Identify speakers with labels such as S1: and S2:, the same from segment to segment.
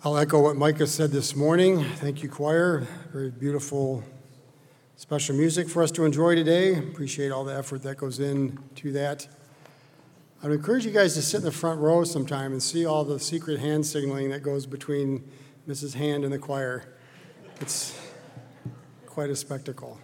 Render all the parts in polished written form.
S1: I'll echo what Micah said this morning. Thank you, choir. Very beautiful, special music for us to enjoy today. Appreciate all the effort that goes into that. I'd encourage you guys to sit in the front row sometime and see all the secret hand signaling that goes between Mrs. Hand and the choir. It's quite a spectacle.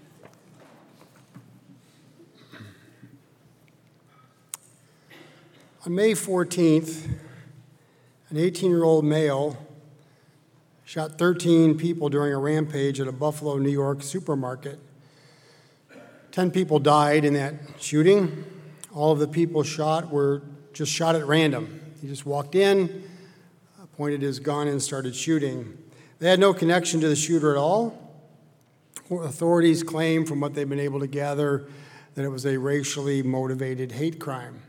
S1: On May 14th, an 18-year-old male shot 13 people during a rampage at a Buffalo, New York supermarket. 10 people died in that shooting. All of the people shot were just shot at random. He just walked in, pointed his gun, and started shooting. They had no connection to the shooter at all. Authorities claim, from what they've been able to gather, that it was a racially motivated hate crime.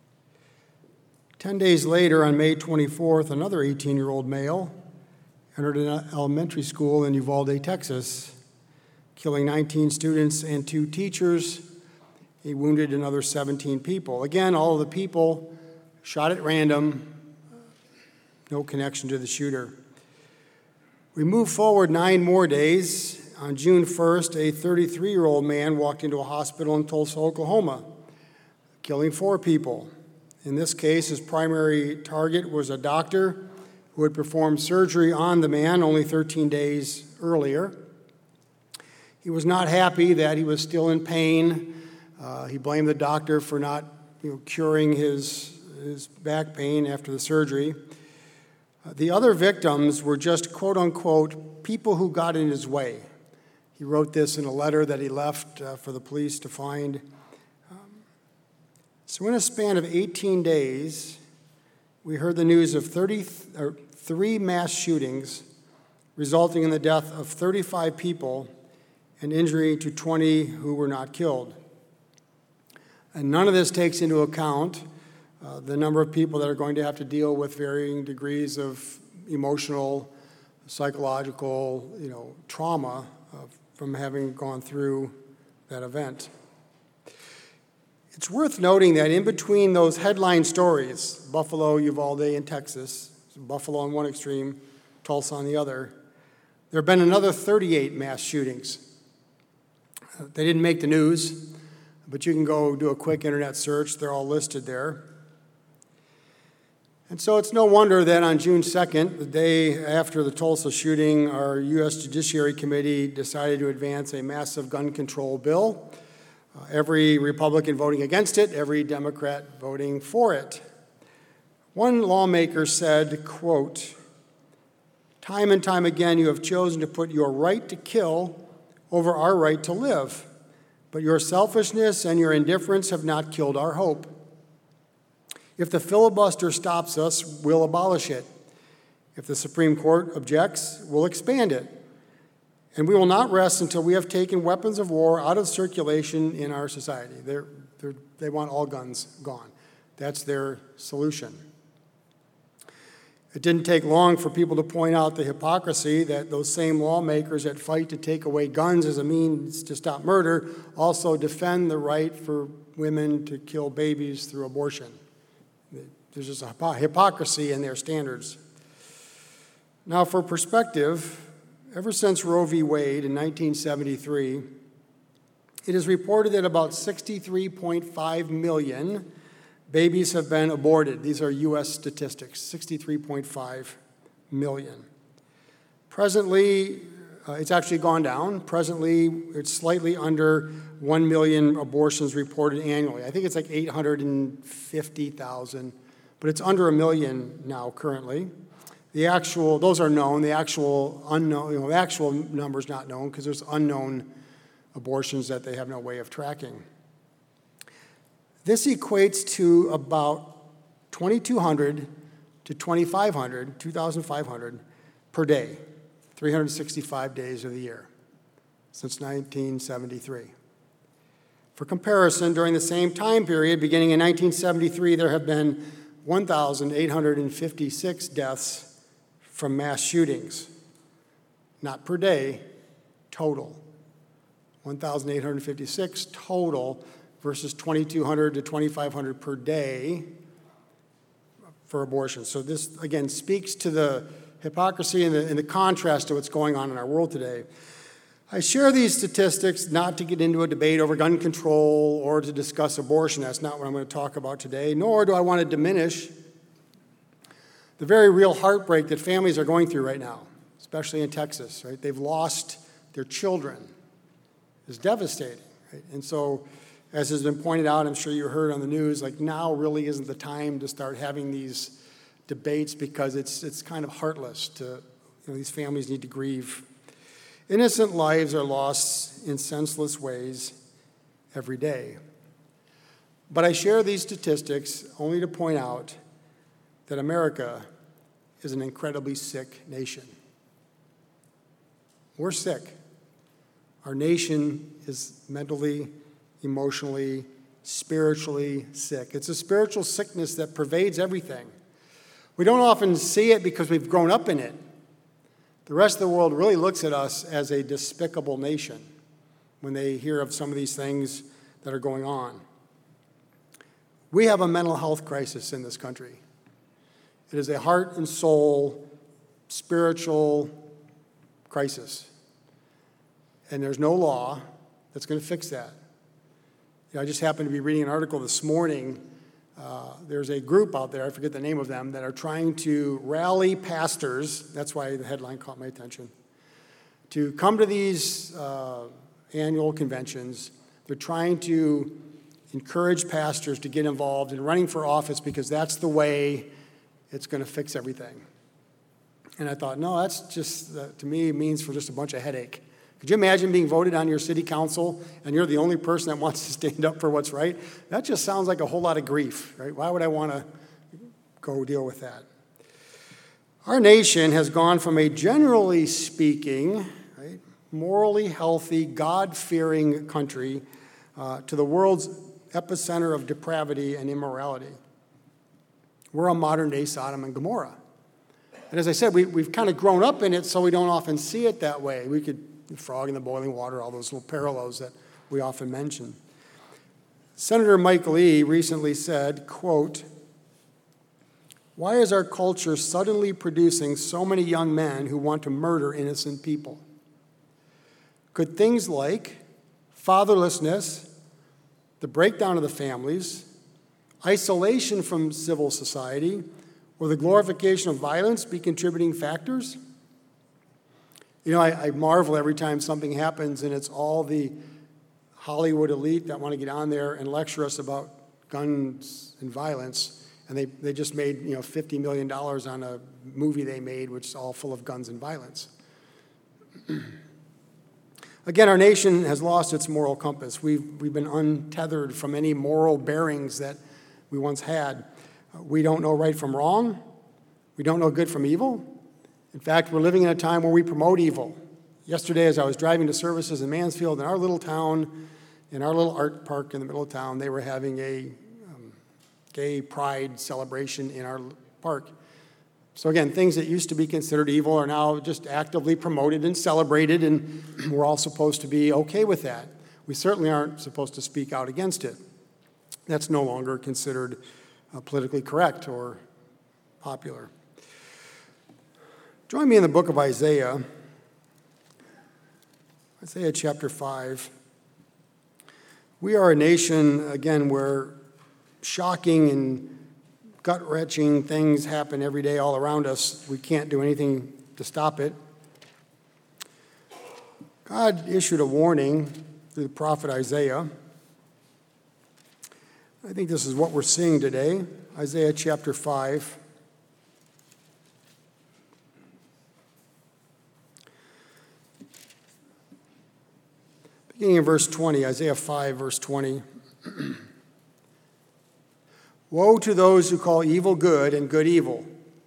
S1: 10 days later, on May 24th, another 18-year-old male entered an elementary school in Uvalde, Texas, killing 19 students and 2 teachers. He wounded another 17 people. Again, all of the people shot at random, no connection to the shooter. We move forward 9 more days. On June 1st, a 33-year-old man walked into a hospital in Tulsa, Oklahoma, killing 4 people. In this case, his primary target was a doctor who had performed surgery on the man only 13 days earlier. He was not happy that he was still in pain. He blamed the doctor for not curing his back pain after the surgery. The other victims were just, quote unquote, people who got in his way. He wrote this in a letter that he left for the police to find. So in a span of 18 days, we heard the news of 3 mass shootings, resulting in the death of 35 people and injury to 20 who were not killed. And none of this takes into account the number of people that are going to have to deal with varying degrees of emotional, psychological, trauma from having gone through that event. It's worth noting that in between those headline stories, Buffalo, Uvalde, and Texas, Buffalo on one extreme, Tulsa on the other, there have been another 38 mass shootings. They didn't make the news, but you can go do a quick internet search. They're all listed there. And so it's no wonder that on June 2nd, the day after the Tulsa shooting, our U.S. Judiciary Committee decided to advance a massive gun control bill. Every Republican voting against it, every Democrat voting for it. One lawmaker said, quote, "Time and time again you have chosen to put your right to kill over our right to live, but your selfishness and your indifference have not killed our hope. If the filibuster stops us, we'll abolish it. If the Supreme Court objects, we'll expand it. And we will not rest until we have taken weapons of war out of circulation in our society." They want all guns gone. That's their solution. It didn't take long for people to point out the hypocrisy that those same lawmakers that fight to take away guns as a means to stop murder also defend the right for women to kill babies through abortion. There's just a hypocrisy in their standards. Now, for perspective, ever since Roe v. Wade in 1973, it is reported that about 63.5 million babies have been aborted. These are U.S. statistics, 63.5 million. Presently, it's actually gone down. Presently, it's slightly under 1 million abortions reported annually. I think it's like 850,000, but it's under 1 million now currently. Those are known. The actual unknown, the actual number's not known because there's unknown abortions that they have no way of tracking. This equates to about 2,200 to 2,500 per day, 365 days of the year, since 1973. For comparison, during the same time period, beginning in 1973, there have been 1,856 deaths from mass shootings, not per day, total. 1,856 total versus 2,200 to 2,500 per day for abortion. So this, again, speaks to the hypocrisy and the contrast to what's going on in our world today. I share these statistics not to get into a debate over gun control or to discuss abortion. That's not what I'm going to talk about today, nor do I want to diminish the very real heartbreak that families are going through right now, especially in Texas, right? They've lost their children. It's devastating, right? And so, as has been pointed out, I'm sure you heard on the news, like now really isn't the time to start having these debates because it's kind of heartless to, these families need to grieve. Innocent lives are lost in senseless ways every day. But I share these statistics only to point out that America is an incredibly sick nation. We're sick. Our nation is mentally, emotionally, spiritually sick. It's a spiritual sickness that pervades everything. We don't often see it because we've grown up in it. The rest of the world really looks at us as a despicable nation when they hear of some of these things that are going on. We have a mental health crisis in this country. It is a heart and soul, spiritual crisis. And there's no law that's going to fix that. I just happened to be reading an article this morning. There's a group out there, I forget the name of them, that are trying to rally pastors, that's why the headline caught my attention, to come to these annual conventions. They're trying to encourage pastors to get involved in running for office because that's the way it's going to fix everything. And I thought, no, that's just, to me, means for just a bunch of headache. Could you imagine being voted on your city council and you're the only person that wants to stand up for what's right? That just sounds like a whole lot of grief, right? Why would I want to go deal with that? Our nation has gone from a generally speaking, right, morally healthy, God-fearing country to the world's epicenter of depravity and immorality. We're a modern-day Sodom and Gomorrah. And as I said, we've kind of grown up in it, so we don't often see it that way. We could frog in the boiling water, all those little parallels that we often mention. Senator Mike Lee recently said, quote, "Why is our culture suddenly producing so many young men who want to murder innocent people? Could things like fatherlessness, the breakdown of the families, isolation from civil society, or the glorification of violence be contributing factors?" I marvel every time something happens and it's all the Hollywood elite that want to get on there and lecture us about guns and violence, and they just made $50 million on a movie they made which is all full of guns and violence. Again, our nation has lost its moral compass. We've been untethered from any moral bearings that we once had. We don't know right from wrong. We don't know good from evil. In fact, we're living in a time where we promote evil. Yesterday, as I was driving to services in Mansfield, in our little town, in our little art park in the middle of town, they were having a gay pride celebration in our park. So again, things that used to be considered evil are now just actively promoted and celebrated, and we're all supposed to be okay with that. We certainly aren't supposed to speak out against it. That's no longer considered politically correct or popular. Join me in the book of Isaiah, Isaiah chapter 5. We are a nation, again, where shocking and gut-wrenching things happen every day all around us. We can't do anything to stop it. God issued a warning through the prophet Isaiah. I think this is what we're seeing today. Isaiah chapter 5. Beginning in verse 20, Isaiah 5, verse 20. Woe to those who call evil good and good evil,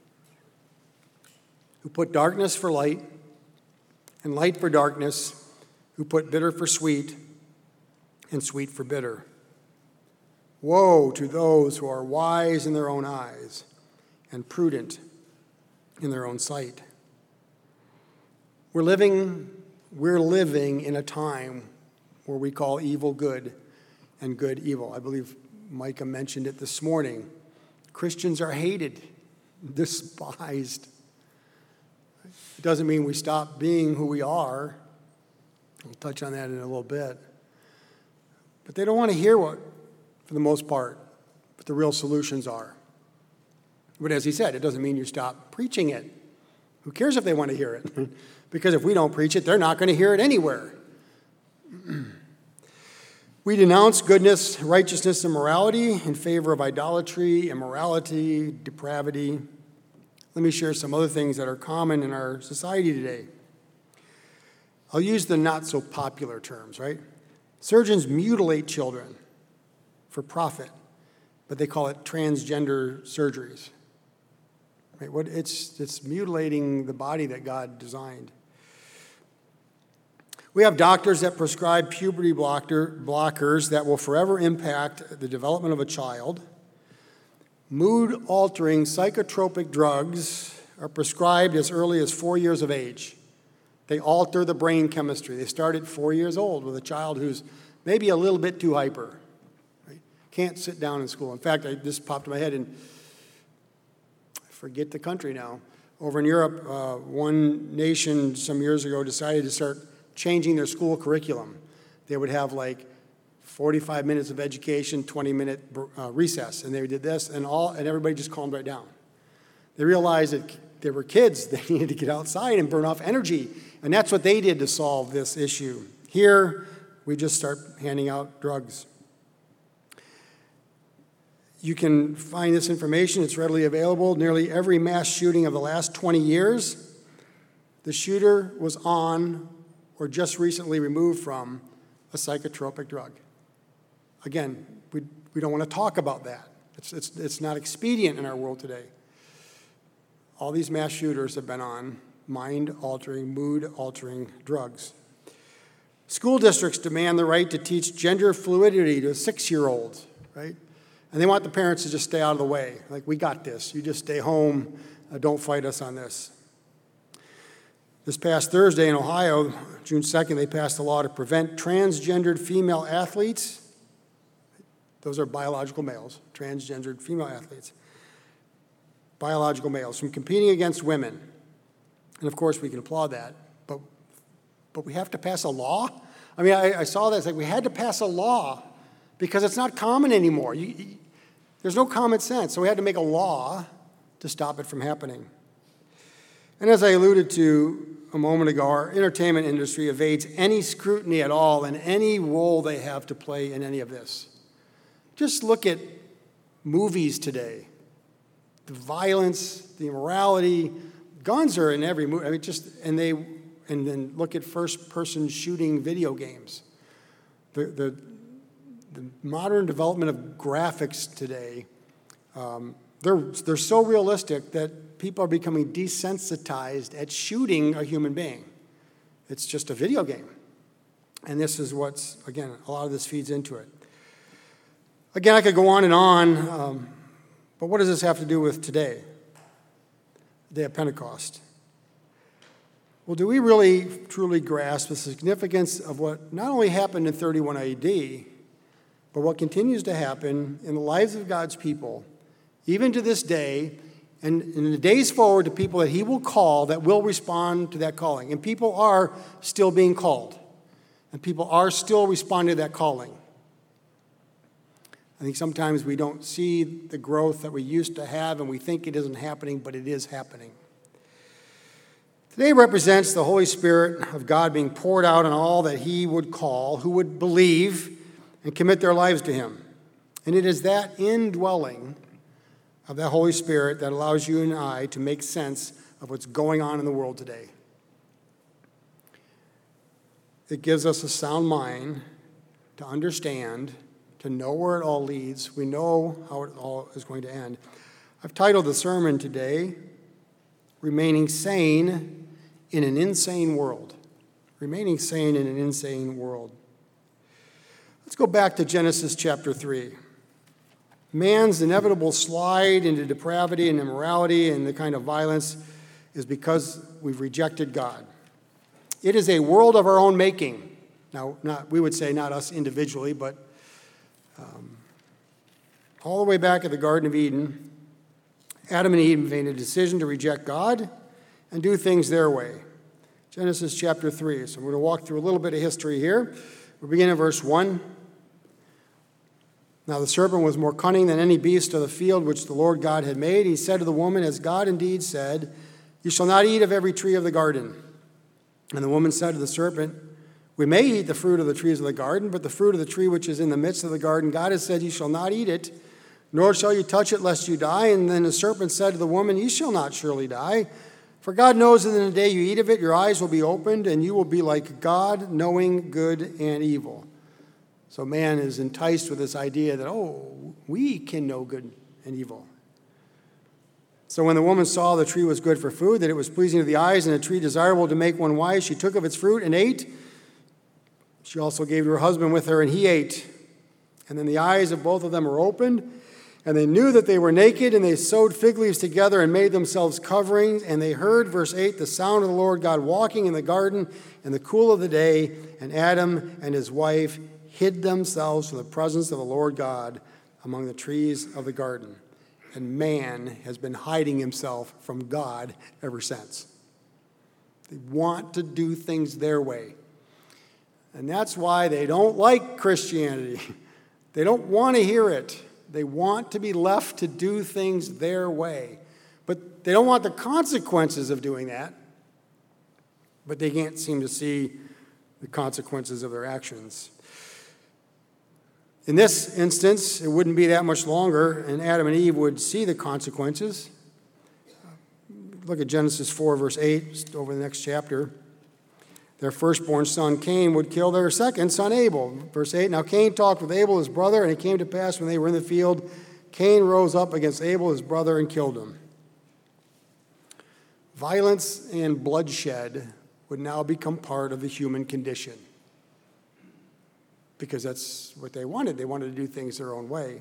S1: who put darkness for light and light for darkness, who put bitter for sweet and sweet for bitter. Woe to those who are wise in their own eyes and prudent in their own sight. We're living in a time where we call evil good and good evil. I believe Micah mentioned it this morning. Christians are hated, despised. It doesn't mean we stop being who we are. We'll touch on that in a little bit. But they don't want to hear what, for the most part, what the real solutions are. But as he said, it doesn't mean you stop preaching it. Who cares if they want to hear it? Because if we don't preach it, they're not going to hear it anywhere. We denounce goodness, righteousness, and morality in favor of idolatry, immorality, depravity. Let me share some other things that are common in our society today. I'll use the not-so-popular terms, right? Surgeons mutilate children for profit, but they call it transgender surgeries. Right? It's mutilating the body that God designed. We have doctors that prescribe puberty blockers that will forever impact the development of a child. Mood-altering psychotropic drugs are prescribed as early as 4 years of age. They alter the brain chemistry. They start at 4 years old with a child who's maybe a little bit too hyper. Right? Can't sit down in school. In fact, this popped in my head, and I forget the country now. Over in Europe, one nation some years ago decided to start changing their school curriculum. They would have like 45 minutes of education, 20-minute recess, and they did this, and everybody just calmed right down. They realized that there were kids that needed to get outside and burn off energy, and that's what they did to solve this issue. Here, we just start handing out drugs. You can find this information. It's readily available. Nearly every mass shooting of the last 20 years, the shooter was on or just recently removed from a psychotropic drug. Again, we don't want to talk about that. It's not expedient in our world today. All these mass shooters have been on mind-altering, mood-altering drugs. School districts demand the right to teach gender fluidity to 6-year-olds, right? And they want the parents to just stay out of the way. Like, we got this. You just stay home. Don't fight us on this. This past Thursday in Ohio, June 2nd, they passed a law to prevent transgendered female athletes, those are biological males, transgendered female athletes, biological males, from competing against women. And of course, we can applaud that, but we have to pass a law? I mean, I saw that, it's like we had to pass a law because it's not common anymore. There's no common sense, so we had to make a law to stop it from happening. And as I alluded to a moment ago, our entertainment industry evades any scrutiny at all in any role they have to play in any of this. Just look at movies today. The violence, the immorality, guns are in every movie. I mean, and then look at first-person shooting video games. The modern development of graphics today, they're so realistic that people are becoming desensitized at shooting a human being. It's just a video game. And this is again, a lot of this feeds into it. Again, I could go on, but what does this have to do with today, the day of Pentecost? Well, do we really, truly grasp the significance of what not only happened in 31 AD, but what continues to happen in the lives of God's people, even to this day, and in the days forward, to people that he will call that will respond to that calling. And people are still being called, and people are still responding to that calling. I think sometimes we don't see the growth that we used to have, and we think it isn't happening, but it is happening. Today represents the Holy Spirit of God being poured out on all that he would call, who would believe and commit their lives to him. And it is that indwelling of that Holy Spirit that allows you and I to make sense of what's going on in the world today. It gives us a sound mind to understand, to know where it all leads. We know how it all is going to end. I've titled the sermon today, Remaining Sane in an Insane World. Remaining sane in an insane world. Let's go back to Genesis chapter 3. Man's inevitable slide into depravity and immorality and the kind of violence is because we've rejected God. It is a world of our own making. Now, we would say not us individually, but all the way back at the Garden of Eden, Adam and Eve made a decision to reject God and do things their way. Genesis chapter 3. So I'm going to walk through a little bit of history here. We'll begin in verse 1. Now the serpent was more cunning than any beast of the field which the Lord God had made. He said to the woman, as God indeed said, you shall not eat of every tree of the garden. And the woman said to the serpent, we may eat the fruit of the trees of the garden, but the fruit of the tree which is in the midst of the garden, God has said, you shall not eat it, nor shall you touch it, lest you die. And then the serpent said to the woman, you shall not surely die. For God knows that in the day you eat of it, your eyes will be opened, and you will be like God, knowing good and evil. So man is enticed with this idea that, we can know good and evil. So when the woman saw the tree was good for food, that it was pleasing to the eyes, and a tree desirable to make one wise, she took of its fruit and ate. She also gave to her husband with her, and he ate. And then the eyes of both of them were opened, and they knew that they were naked, and they sewed fig leaves together and made themselves coverings. And they heard, verse 8, the sound of the Lord God walking in the garden in the cool of the day, and Adam and his wife hid themselves from the presence of the Lord God among the trees of the garden. And man has been hiding himself from God ever since. They want to do things their way. And that's why they don't like Christianity. They don't want to hear it. They want to be left to do things their way. But they don't want the consequences of doing that. But they can't seem to see the consequences of their actions. In this instance, it wouldn't be that much longer, and Adam and Eve would see the consequences. Look at Genesis 4, verse 8, just over the next chapter. Their firstborn son Cain would kill their second son Abel. Verse 8, now Cain talked with Abel his brother, and it came to pass when they were in the field, Cain rose up against Abel his brother and killed him. Violence and bloodshed would now become part of the human condition, because that's what they wanted. They wanted to do things their own way.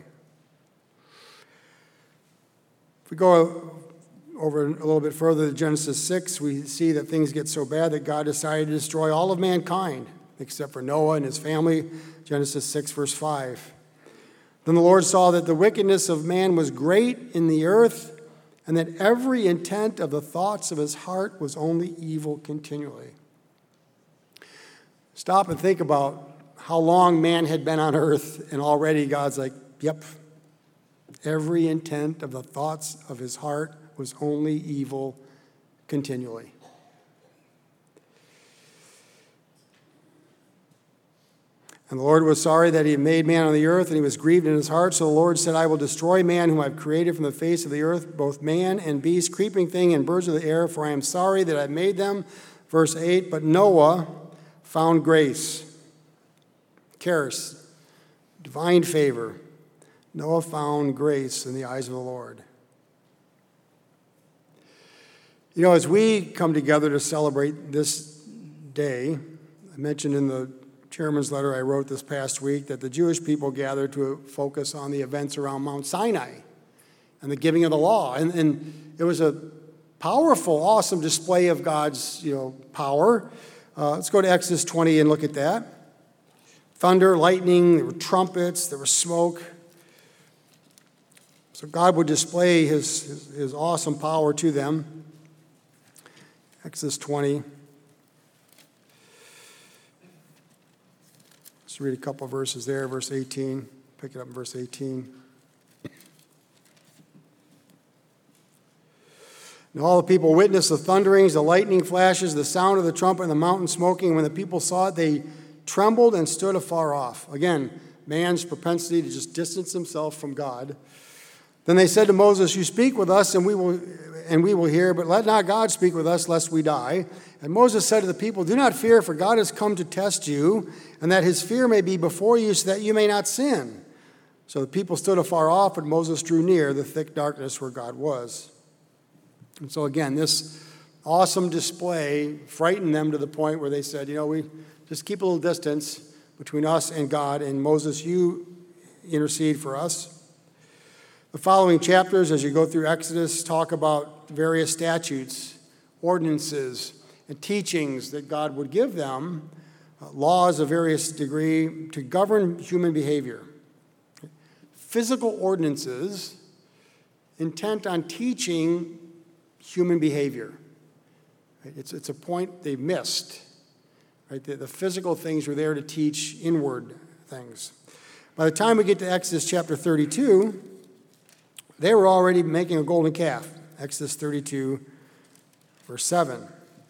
S1: If we go over a little bit further to Genesis 6, we see that things get so bad that God decided to destroy all of mankind, except for Noah and his family. Genesis 6, verse 5. Then the Lord saw that the wickedness of man was great in the earth, and that every intent of the thoughts of his heart was only evil continually. Stop and think about how long man had been on earth, and already God's like, yep, every intent of the thoughts of his heart was only evil continually. And the Lord was sorry that he had made man on the earth, and he was grieved in his heart. So the Lord said, I will destroy man whom I have created from the face of the earth, both man and beast, creeping thing, and birds of the air, for I am sorry that I made them. Verse 8, but Noah found grace. Charis, divine favor. Noah found grace in the eyes of the Lord. You know, as we come together to celebrate this day, I mentioned in the chairman's letter I wrote this past week that the Jewish people gathered to focus on the events around Mount Sinai and the giving of the law. And it was a powerful, awesome display of God's, power. Let's go to Exodus 20 and look at that. Thunder, lightning, there were trumpets, there was smoke. So God would display his awesome power to them. Exodus 20. Let's read a couple of verses there, verse 18. Pick it up in verse 18. And all the people witnessed the thunderings, the lightning flashes, the sound of the trumpet, and the mountain smoking. When the people saw it, they trembled and stood afar off. Again, man's propensity to just distance himself from God. Then they said to Moses, you speak with us, and we will hear, but let not God speak with us, lest we die. And Moses said to the people, do not fear, for God has come to test you, and that his fear may be before you, so that you may not sin. So the people stood afar off, but Moses drew near the thick darkness where God was. And so again, this awesome display frightened them to the point where they said, we just keep a little distance between us and God, and Moses, you intercede for us. The following chapters, as you go through Exodus, talk about various statutes, ordinances, and teachings that God would give them, laws of various degree to govern human behavior. Physical ordinances intent on teaching human behavior. Right? It's a point they've missed. Right? The physical things were there to teach inward things. By the time we get to Exodus chapter 32, they were already making a golden calf. Exodus 32, verse 7.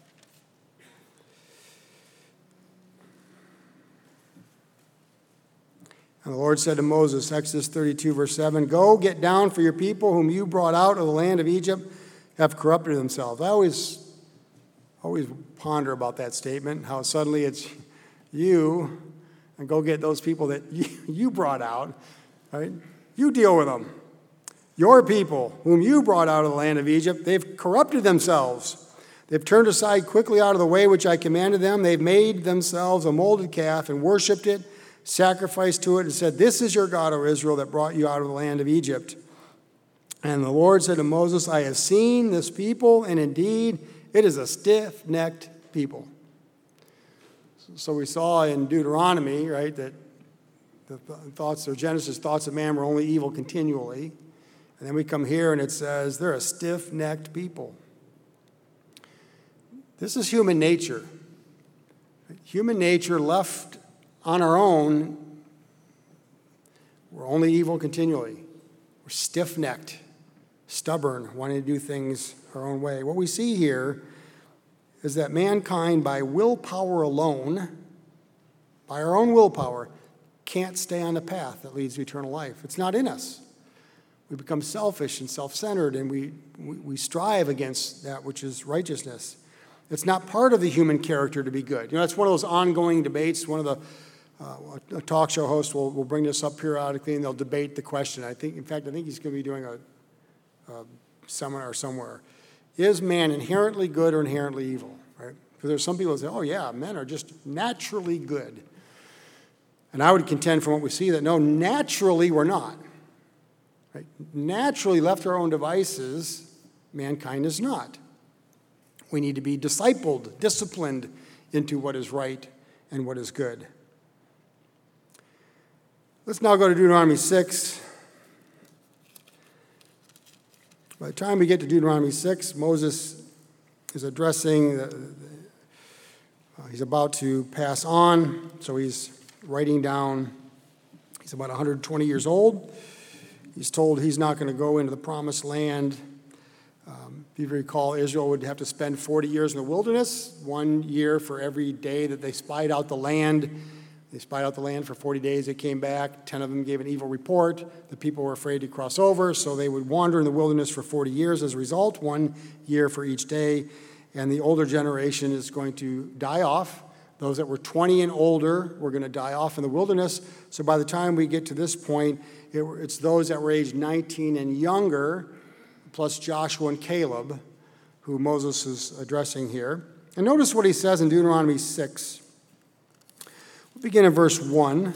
S1: And the Lord said to Moses, Exodus 32, verse 7, "Go, get down, for your people whom you brought out of the land of Egypt have corrupted themselves." I always ponder about that statement, how suddenly it's you, and go get those people that you brought out, right? You deal with them. Your people, whom you brought out of the land of Egypt, they've corrupted themselves. They've turned aside quickly out of the way which I commanded them. They've made themselves a molded calf and worshipped it, sacrificed to it, and said, "This is your God, O Israel, that brought you out of the land of Egypt." And the Lord said to Moses, "I have seen this people, and indeed it is a stiff-necked people." So we saw in Deuteronomy, right, that the thoughts or Genesis thoughts of man were only evil continually. And then we come here and it says they're a stiff-necked people. This is human nature. Human nature left on our own, we're only evil continually. We're stiff-necked, stubborn, wanting to do things our own way. What we see here is that mankind, by willpower alone, by our own willpower, can't stay on the path that leads to eternal life. It's not in us. We become selfish and self-centered, and we strive against that which is righteousness. It's not part of the human character to be good. You know, it's one of those ongoing debates. One of the a talk show host will bring this up periodically, and they'll debate the question. I think he's going to be doing a seminar somewhere. Is man inherently good or inherently evil? Right? Because there's some people that say, "Oh yeah, men are just naturally good," and I would contend from what we see that no, naturally we're not. Right? Naturally, left to our own devices, mankind is not. We need to be discipled, disciplined into what is right and what is good. Let's now go to Deuteronomy 6. By the time we get to Deuteronomy 6, Moses is addressing, he's about to pass on, so he's writing down, he's about 120 years old. He's told he's not going to go into the promised land. If you recall, Israel would have to spend 40 years in the wilderness, 1 year for every day that they spied out the land. They spied out the land for 40 days. They came back. 10 of them gave an evil report. The people were afraid to cross over, so they would wander in the wilderness for 40 years. As a result, 1 year for each day. And the older generation is going to die off. Those that were 20 and older were going to die off in the wilderness. So by the time we get to this point, it's those that were aged 19 and younger, plus Joshua and Caleb, who Moses is addressing here. And notice what he says in Deuteronomy 6. We'll begin in verse 1.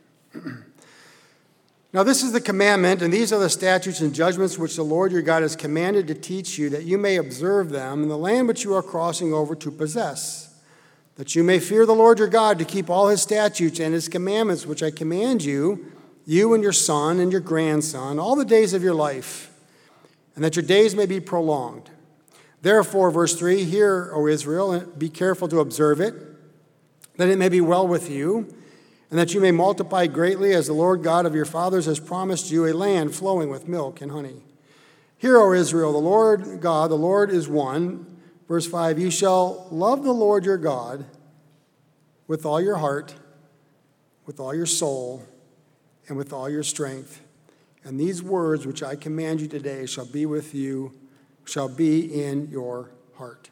S1: "Now this is the commandment, and these are the statutes and judgments which the Lord your God has commanded to teach you, that you may observe them in the land which you are crossing over to possess, that you may fear the Lord your God, to keep all his statutes and his commandments which I command you, you and your son and your grandson, all the days of your life, and that your days may be prolonged. Therefore," verse 3, "hear, O Israel, and be careful to observe it, that it may be well with you, and that you may multiply greatly, as the Lord God of your fathers has promised you, a land flowing with milk and honey. Hear, O Israel, the Lord God, the Lord is one." Verse 5, "You shall love the Lord your God with all your heart, with all your soul, and with all your strength. And these words which I command you today shall be with you, shall be in your heart."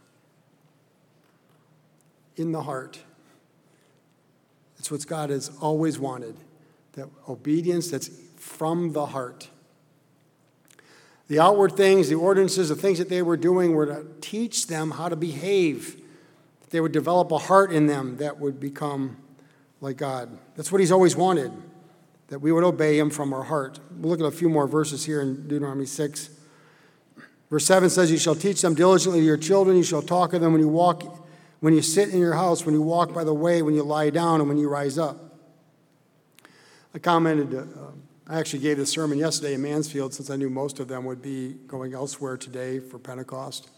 S1: In the heart. It's what God has always wanted, that obedience that's from the heart. The outward things, the ordinances, the things that they were doing were to teach them how to behave. They would develop a heart in them that would become like God. That's what he's always wanted, that we would obey him from our heart. We'll look at a few more verses here in Deuteronomy 6. Verse 7 says, "You shall teach them diligently to your children. You shall talk of them when you walk, when you sit in your house, when you walk by the way, when you lie down, and when you rise up." I commented, I actually gave this sermon yesterday in Mansfield, since I knew most of them would be going elsewhere today for Pentecost.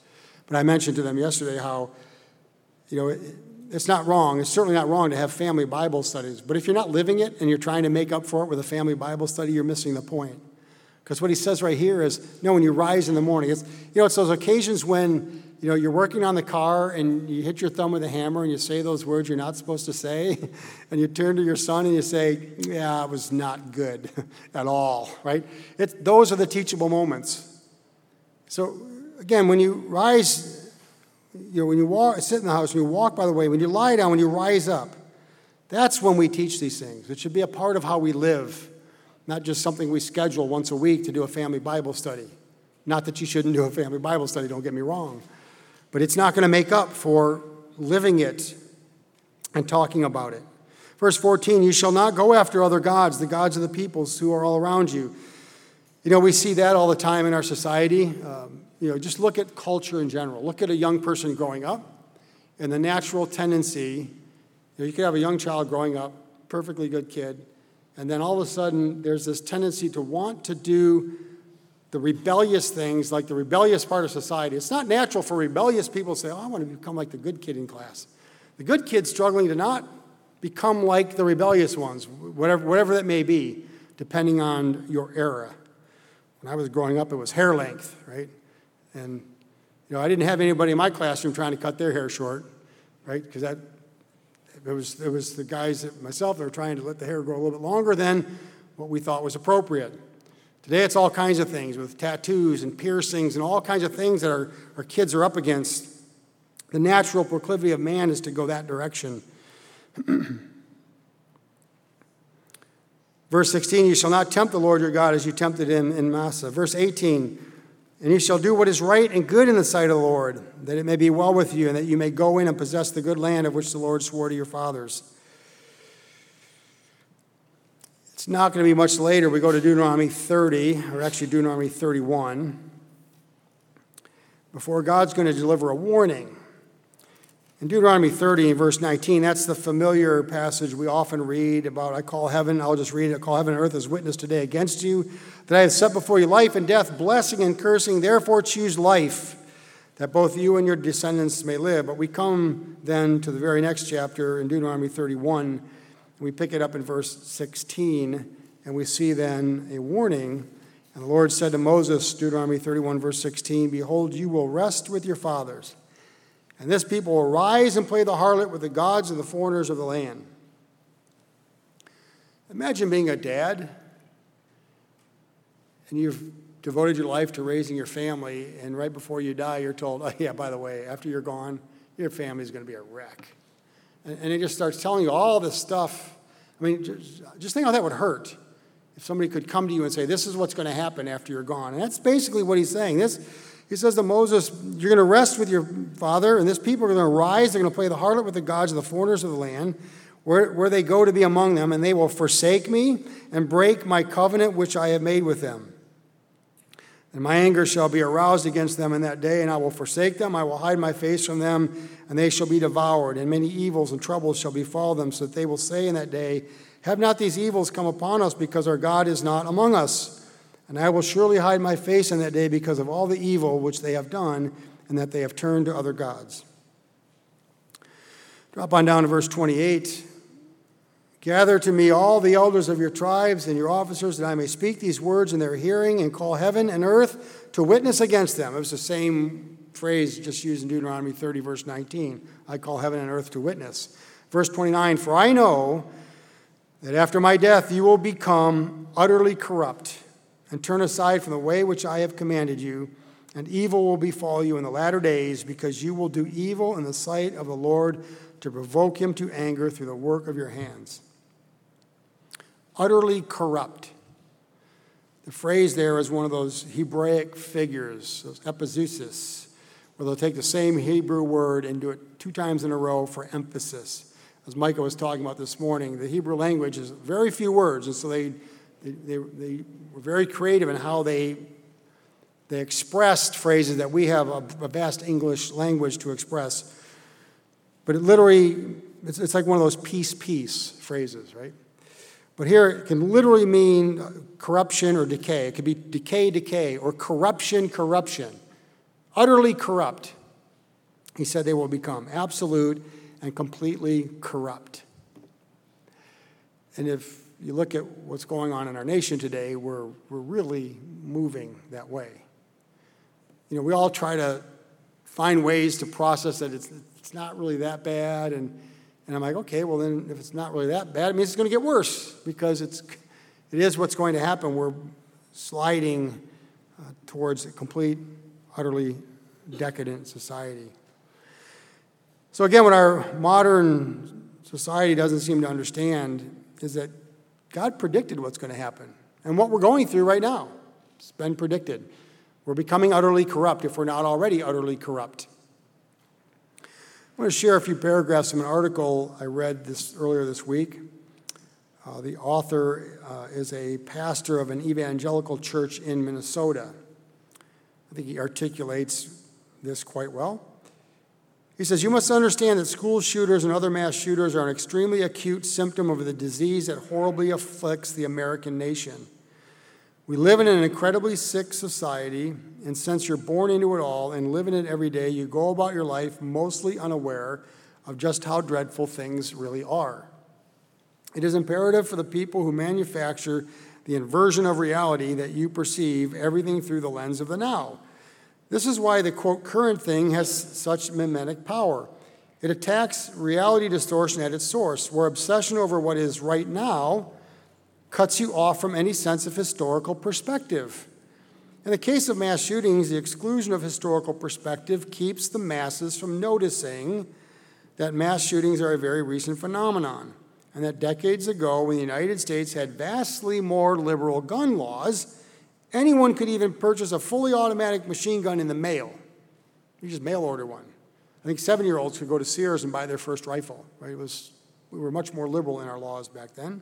S1: But I mentioned to them yesterday how, it's not wrong. It's certainly not wrong to have family Bible studies. But if you're not living it and you're trying to make up for it with a family Bible study, you're missing the point. Because what he says right here is, when you rise in the morning, it's those occasions when, you're working on the car and you hit your thumb with a hammer and you say those words you're not supposed to say, and you turn to your son and you say, yeah, it was not good at all, right? Those are the teachable moments. So, again, when you rise, when you sit in the house, when you walk by the way, when you lie down, when you rise up, that's when we teach these things. It should be a part of how we live, not just something we schedule once a week to do a family Bible study. Not that you shouldn't do a family Bible study, don't get me wrong. But it's not going to make up for living it and talking about it. Verse 14, you shall not go after other gods, the gods of the peoples who are all around you. We see that all the time in our society. Just look at culture in general. Look at a young person growing up, and the natural tendency, you could have a young child growing up, perfectly good kid, and then all of a sudden there's this tendency to want to do the rebellious things, like the rebellious part of society. It's not natural for rebellious people to say, I want to become like the good kid in class. The good kid's struggling to not become like the rebellious ones, whatever that may be, depending on your era. When I was growing up, it was hair length, right? And, I didn't have anybody in my classroom trying to cut their hair short, right? Because it was the guys, myself, that were trying to let the hair grow a little bit longer than what we thought was appropriate. Today it's all kinds of things with tattoos and piercings and all kinds of things that our kids are up against. The natural proclivity of man is to go that direction. Verse 16, you shall not tempt the Lord your God as you tempted him in Massah. Verse 18, and you shall do what is right and good in the sight of the Lord, that it may be well with you and that you may go in and possess the good land of which the Lord swore to your fathers. It's not going to be much later. We go to Deuteronomy 30, or actually Deuteronomy 31, before God's going to deliver a warning. In Deuteronomy 30, verse 19, that's the familiar passage we often read about, I'll just read it, I call heaven and earth as witness today against you, that I have set before you life and death, blessing and cursing, therefore choose life, that both you and your descendants may live. But we come then to the very next chapter in Deuteronomy 31, we pick it up in verse 16, and we see then a warning. And the Lord said to Moses, Deuteronomy 31, verse 16, behold, you will rest with your fathers, and this people will rise and play the harlot with the gods of the foreigners of the land. Imagine being a dad, and you've devoted your life to raising your family, and right before you die, you're told, oh, yeah, by the way, after you're gone, your family's going to be a wreck. And it just starts telling you all this stuff. I mean, just think how that would hurt if somebody could come to you and say, this is what's going to happen after you're gone. And that's basically what he's saying. He says to Moses, you're going to rest with your father, and this people are going to rise. They're going to play the harlot with the gods of the foreigners of the land, where they go to be among them, and they will forsake me and break my covenant which I have made with them. And my anger shall be aroused against them in that day, and I will forsake them. I will hide my face from them, and they shall be devoured. And many evils and troubles shall befall them, so that they will say in that day, have not these evils come upon us, because our God is not among us? And I will surely hide my face in that day because of all the evil which they have done, and that they have turned to other gods. Drop on down to verse 28. Gather to me all the elders of your tribes and your officers, that I may speak these words in their hearing and call heaven and earth to witness against them. It was the same phrase just used in Deuteronomy 30, verse 19. I call heaven and earth to witness. Verse 29, for I know that after my death you will become utterly corrupt and turn aside from the way which I have commanded you, and evil will befall you in the latter days, because you will do evil in the sight of the Lord to provoke him to anger through the work of your hands. Utterly corrupt. The phrase there is one of those Hebraic figures, those epizeusis, where they'll take the same Hebrew word and do it 2 times in a row for emphasis. As Micah was talking about this morning, the Hebrew language is very few words, and so they were very creative in how they expressed phrases that we have a vast English language to express. But it literally, it's like one of those peace phrases, right? But here it can literally mean corruption or decay. It could be decay, or corruption. Utterly corrupt. He said they will become absolute and completely corrupt. And if you look at what's going on in our nation today, we're really moving that way. We all try to find ways to process that it's not really that bad, and I'm like, okay, well then if it's not really that bad, it means it's going to get worse, because it is what's going to happen. We're sliding towards a complete, utterly decadent society. So again, what our modern society doesn't seem to understand is that God predicted what's going to happen. And what we're going through right now, it's been predicted. We're becoming utterly corrupt if we're not already utterly corrupt. I want to share a few paragraphs from an article I read earlier this week. The author is a pastor of an evangelical church in Minnesota. I think he articulates this quite well. He says, "You must understand that school shooters and other mass shooters are an extremely acute symptom of the disease that horribly afflicts the American nation. We live in an incredibly sick society, and since you're born into it all and live in it every day, you go about your life mostly unaware of just how dreadful things really are. It is imperative for the people who manufacture the inversion of reality that you perceive everything through the lens of the now. This is why the, quote, current thing has such mimetic power. It attacks reality distortion at its source, where obsession over what is right now cuts you off from any sense of historical perspective. In the case of mass shootings, the exclusion of historical perspective keeps the masses from noticing that mass shootings are a very recent phenomenon, and that decades ago, when the United States had vastly more liberal gun laws, anyone could even purchase a fully automatic machine gun in the mail. You just mail order one. I think 7-year-olds could go to Sears and buy their first rifle. Right? We were much more liberal in our laws back then.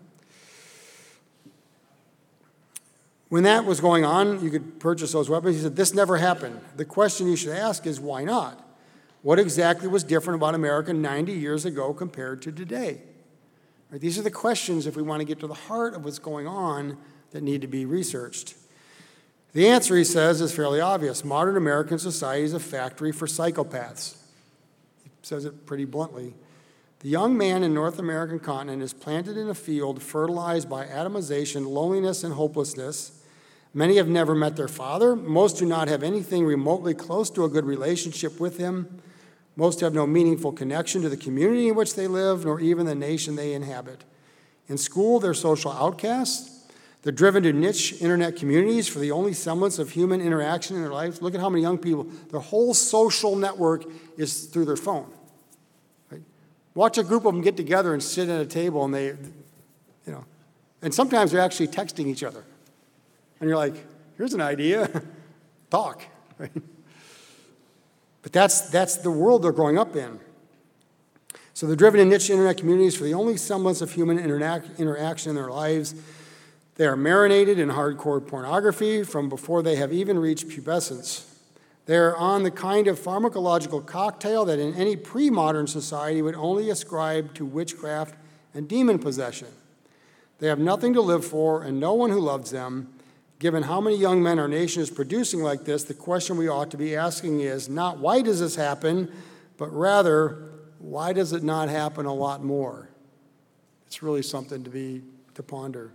S1: When that was going on, you could purchase those weapons. He said, this never happened. The question you should ask is, why not? What exactly was different about America 90 years ago compared to today? Right? These are the questions, if we want to get to the heart of what's going on, that need to be researched. The answer, he says, is fairly obvious. Modern American society is a factory for psychopaths. He says it pretty bluntly. The young man in North American continent is planted in a field fertilized by atomization, loneliness, and hopelessness. Many have never met their father. Most do not have anything remotely close to a good relationship with him. Most have no meaningful connection to the community in which they live, nor even the nation they inhabit. In school, they're social outcasts. They're driven to niche internet communities for the only semblance of human interaction in their lives. Look at how many young people, their whole social network is through their phone. Right? Watch a group of them get together and sit at a table, and and sometimes they're actually texting each other. And you're like, here's an idea, talk. Right? But that's the world they're growing up in. So they're driven in niche internet communities for the only semblance of human interaction in their lives. They are marinated in hardcore pornography from before they have even reached pubescence. They are on the kind of pharmacological cocktail that in any pre-modern society would only ascribe to witchcraft and demon possession. They have nothing to live for and no one who loves them. Given how many young men our nation is producing like this, the question we ought to be asking is not why does this happen, but rather why does it not happen a lot more? It's really something to ponder.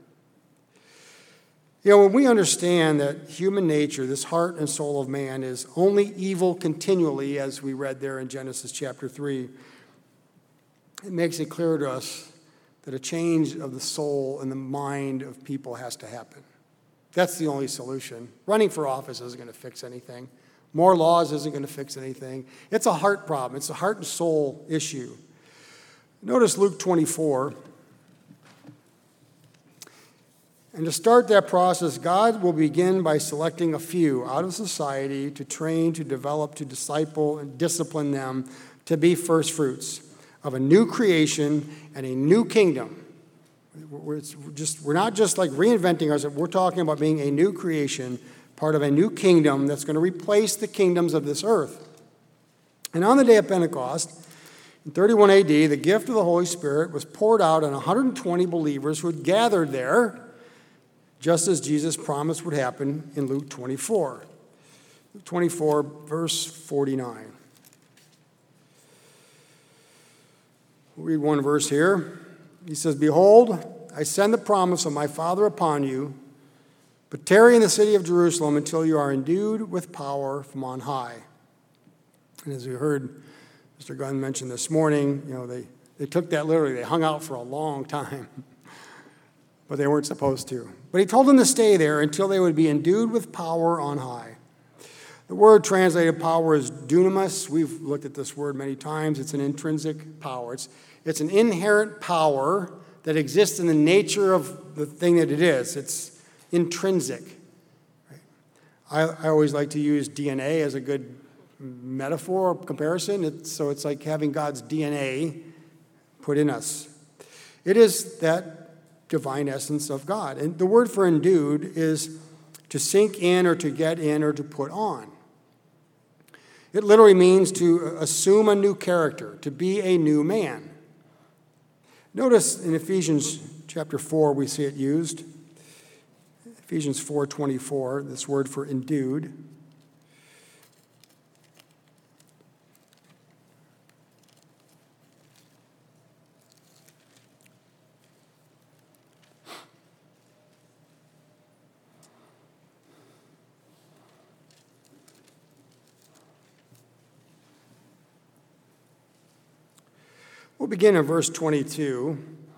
S1: When we understand that human nature, this heart and soul of man, is only evil continually, as we read there in Genesis chapter 3, it makes it clear to us that a change of the soul and the mind of people has to happen. That's the only solution. Running for office isn't going to fix anything. More laws isn't going to fix anything. It's a heart problem. It's a heart and soul issue. Notice Luke 24. And to start that process, God will begin by selecting a few out of society to train, to develop, to disciple, and discipline them to be first fruits of a new creation and a new kingdom. We're not just like reinventing ourselves. We're talking about being a new creation, part of a new kingdom that's going to replace the kingdoms of this earth. And on the day of Pentecost, in 31 AD, the gift of the Holy Spirit was poured out on 120 believers who had gathered there, just as Jesus promised would happen in Luke 24. Luke 24, verse 49. We'll read one verse here. He says, "Behold, I send the promise of my Father upon you, but tarry in the city of Jerusalem until you are endued with power from on high." And as we heard Mr. Gunn mention this morning, they took that literally. They hung out for a long time, but they weren't supposed to. But he told them to stay there until they would be endued with power on high. The word translated power is dunamis. We've looked at this word many times. It's an intrinsic power. It's an inherent power that exists in the nature of the thing that it is. It's intrinsic. Right? I always like to use DNA as a good metaphor or comparison. It's like having God's DNA put in us. It is that divine essence of God. And the word for endued is to sink in or to get in or to put on. It literally means to assume a new character, to be a new man. Notice in Ephesians chapter 4, we see it used. Ephesians 4:24, this word for endued. We'll begin in verse 22.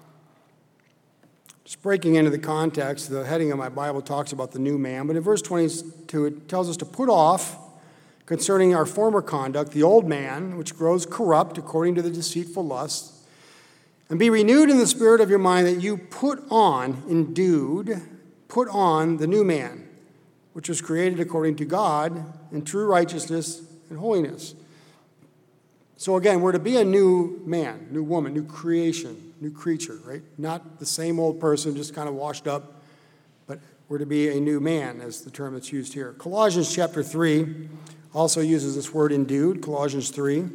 S1: Just breaking into the context, the heading of my Bible talks about the new man, but in verse 22 it tells us to put off, concerning our former conduct, the old man, which grows corrupt according to the deceitful lusts, and be renewed in the spirit of your mind, that you put on, endued, put on the new man, which was created according to God in true righteousness and holiness. So again, we're to be a new man, new woman, new creation, new creature, right? Not the same old person, just kind of washed up, but we're to be a new man, as the term that's used here. Colossians chapter 3 also uses this word endued, Colossians 3.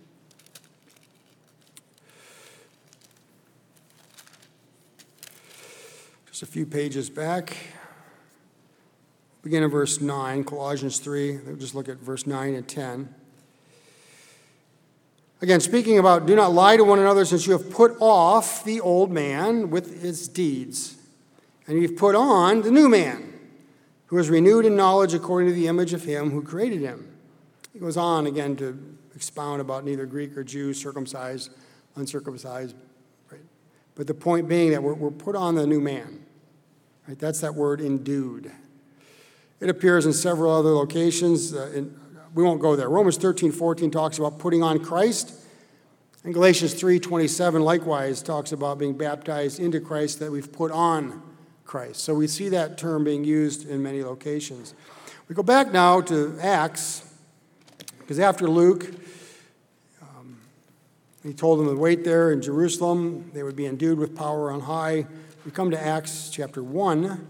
S1: Just a few pages back. Begin in verse 9, Colossians 3. We'll just look at verse 9 and 10. Again, speaking about, do not lie to one another, since you have put off the old man with his deeds, and you've put on the new man, who is renewed in knowledge according to the image of him who created him. He goes on again to expound about neither Greek or Jew, circumcised, uncircumcised. Right? But the point being that we're put on the new man. Right? That's that word endued. It appears in several other locations. We won't go there. Romans 13:14 talks about putting on Christ. And Galatians 3:27 likewise talks about being baptized into Christ, that we've put on Christ. So we see that term being used in many locations. We go back now to Acts, because after Luke, he told them to wait there in Jerusalem. They would be endued with power on high. We come to Acts chapter 1.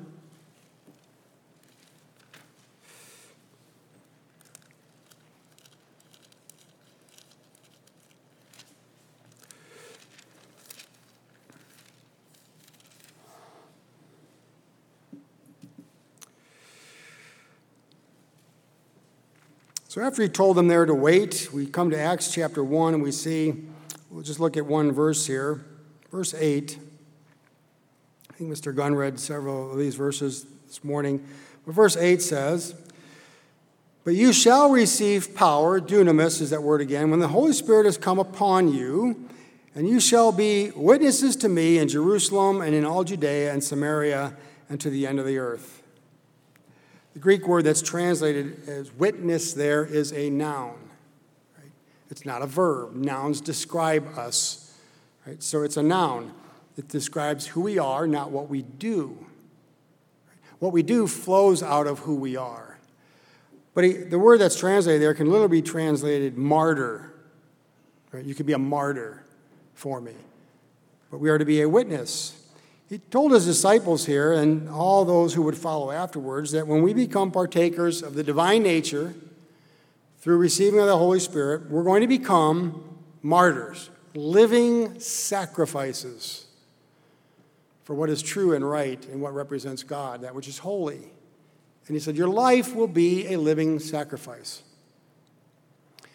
S1: So after he told them there to wait, we come to Acts chapter 1, and we see, we'll just look at one verse here, verse 8. I think Mr. Gunn read several of these verses this morning. But verse 8 says, "But you shall receive power," dunamis is that word again, "when the Holy Spirit has come upon you, and you shall be witnesses to me in Jerusalem and in all Judea and Samaria and to the end of the earth." The Greek word that's translated as witness there is a noun. Right? It's not a verb. Nouns describe us. Right? So it's a noun. It describes who we are, not what we do. What we do flows out of who we are. But the word that's translated there can literally be translated martyr. Right? You could be a martyr for me. But we are to be a witness. He told his disciples here, and all those who would follow afterwards, that when we become partakers of the divine nature through receiving of the Holy Spirit, we're going to become martyrs, living sacrifices for what is true and right and what represents God, that which is holy. And he said, your life will be a living sacrifice.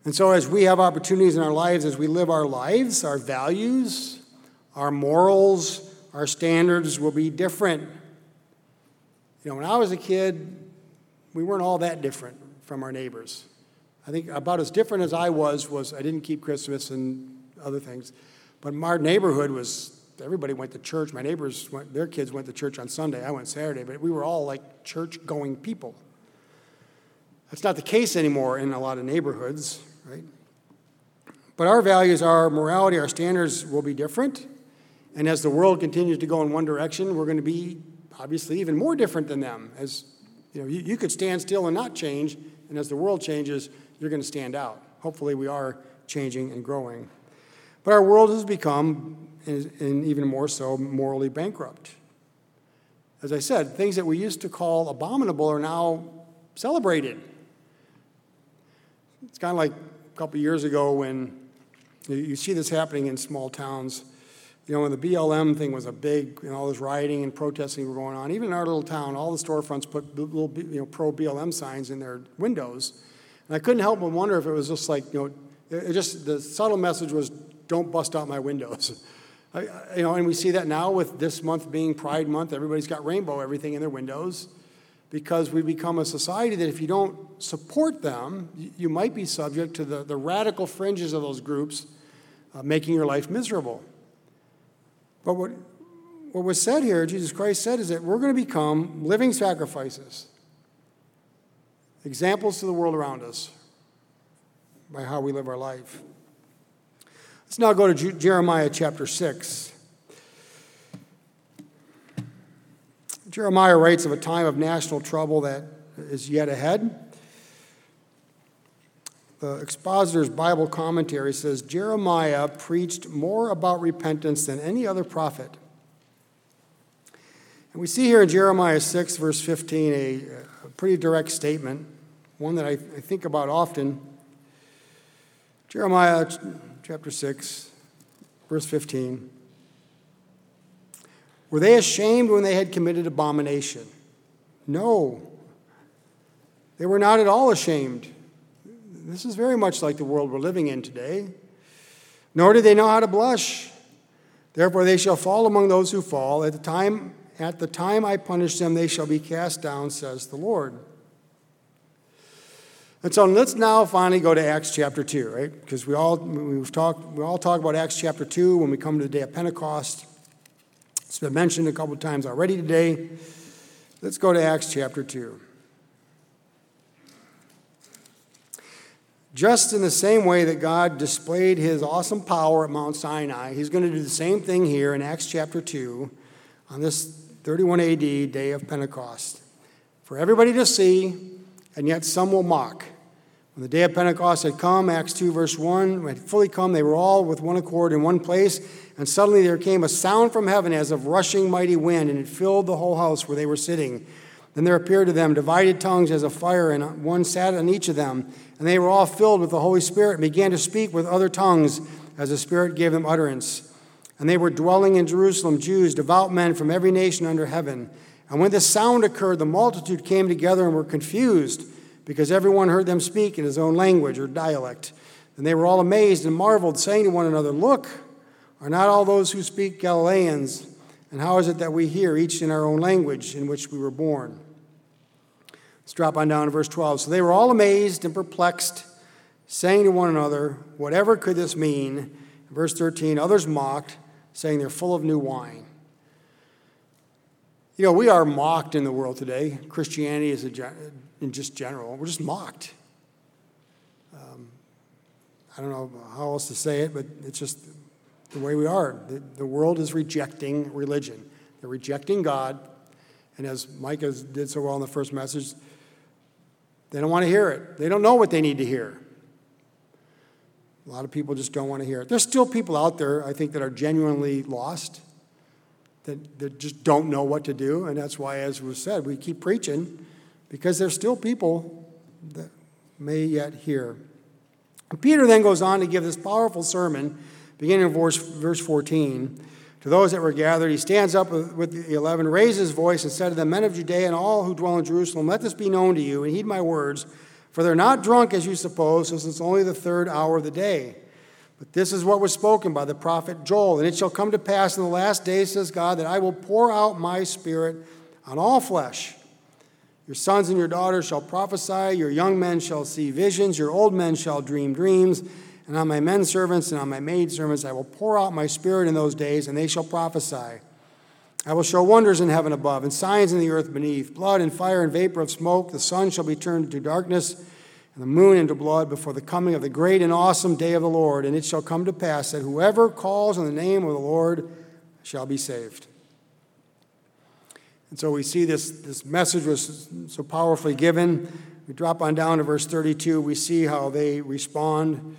S1: And so as we have opportunities in our lives, as we live our lives, our values, our morals, our standards will be different. When I was a kid, we weren't all that different from our neighbors. I think about as different as I was I didn't keep Christmas and other things. But our neighborhood everybody went to church. My neighbors, their kids went to church on Sunday. I went Saturday, but we were all like church-going people. That's not the case anymore in a lot of neighborhoods, right? But our values, our morality, our standards will be different. And as the world continues to go in one direction, we're going to be obviously even more different than them. As you could stand still and not change, and as the world changes, you're going to stand out. Hopefully we are changing and growing. But our world has become, and even more so, morally bankrupt. As I said, things that we used to call abominable are now celebrated. It's kind of like a couple years ago when you see this happening in small towns. When the BLM thing was a big, all this rioting and protesting were going on, even in our little town, all the storefronts put little, pro-BLM signs in their windows. And I couldn't help but wonder if it was just like, the subtle message was, don't bust out my windows. And we see that now with this month being Pride Month. Everybody's got rainbow everything in their windows because we've become a society that if you don't support them, you might be subject to the radical fringes of those groups making your life miserable. But what was said here, Jesus Christ said, is that we're going to become living sacrifices, examples to the world around us by how we live our life. Let's now go to Jeremiah chapter 6. Jeremiah writes of a time of national trouble that is yet ahead. The Expositor's Bible commentary says, Jeremiah preached more about repentance than any other prophet. And we see here in Jeremiah 6, verse 15, a pretty direct statement, one that I think about often. Jeremiah chapter 6, verse 15. Were they ashamed when they had committed abomination? No, they were not at all ashamed. This is very much like the world we're living in today. Nor did they know how to blush. Therefore they shall fall among those who fall. At the time I punish them, they shall be cast down, says the Lord. And so let's now finally go to Acts chapter 2, right? Because we all talk about Acts chapter 2 when we come to the day of Pentecost. It's been mentioned a couple of times already today. Let's go to Acts chapter 2. Just in the same way that God displayed his awesome power at Mount Sinai, he's going to do the same thing here in Acts chapter 2 on this 31 AD day of Pentecost. For everybody to see, and yet some will mock. When the day of Pentecost had come, Acts 2 verse 1, when it had fully come, they were all with one accord in one place, and suddenly there came a sound from heaven as of rushing mighty wind, and it filled the whole house where they were sitting. Then there appeared to them divided tongues as of fire, and one sat on each of them. And they were all filled with the Holy Spirit and began to speak with other tongues as the Spirit gave them utterance. And they were dwelling in Jerusalem, Jews, devout men from every nation under heaven. And when this sound occurred, the multitude came together and were confused, because everyone heard them speak in his own language or dialect. And they were all amazed and marveled, saying to one another, Look, are not all those who speak Galileans? And how is it that we hear each in our own language in which we were born? Let's drop on down to verse 12. So they were all amazed and perplexed, saying to one another, Whatever could this mean? Verse 13, others mocked, saying they're full of new wine. We are mocked in the world today. Christianity is in just general. We're just mocked. I don't know how else to say it, but it's just the way we are. The world is rejecting religion. They're rejecting God. And as Micah did so well in the first message, they don't want to hear it. They don't know what they need to hear. A lot of people just don't want to hear it. There's still people out there, I think, that are genuinely lost, that just don't know what to do. And that's why, as was said, we keep preaching, because there's still people that may yet hear. And Peter then goes on to give this powerful sermon, beginning in verse 14. To those that were gathered, he stands up with the 11, raised his voice, and said to them, Men of Judea and all who dwell in Jerusalem, let this be known to you, and heed my words. For they're not drunk as you suppose, since it's only the third hour of the day. But this is what was spoken by the prophet Joel. And it shall come to pass in the last days, says God, that I will pour out my Spirit on all flesh. Your sons and your daughters shall prophesy, your young men shall see visions, your old men shall dream dreams, and on my men servants and on my maid servants I will pour out my Spirit in those days, and they shall prophesy. I will show wonders in heaven above, and signs in the earth beneath, blood and fire and vapor of smoke. The sun shall be turned into darkness, and the moon into blood, before the coming of the great and awesome day of the Lord. And it shall come to pass that whoever calls on the name of the Lord shall be saved. And so we see this message was so powerfully given. We drop on down to verse 32. We see how they respond.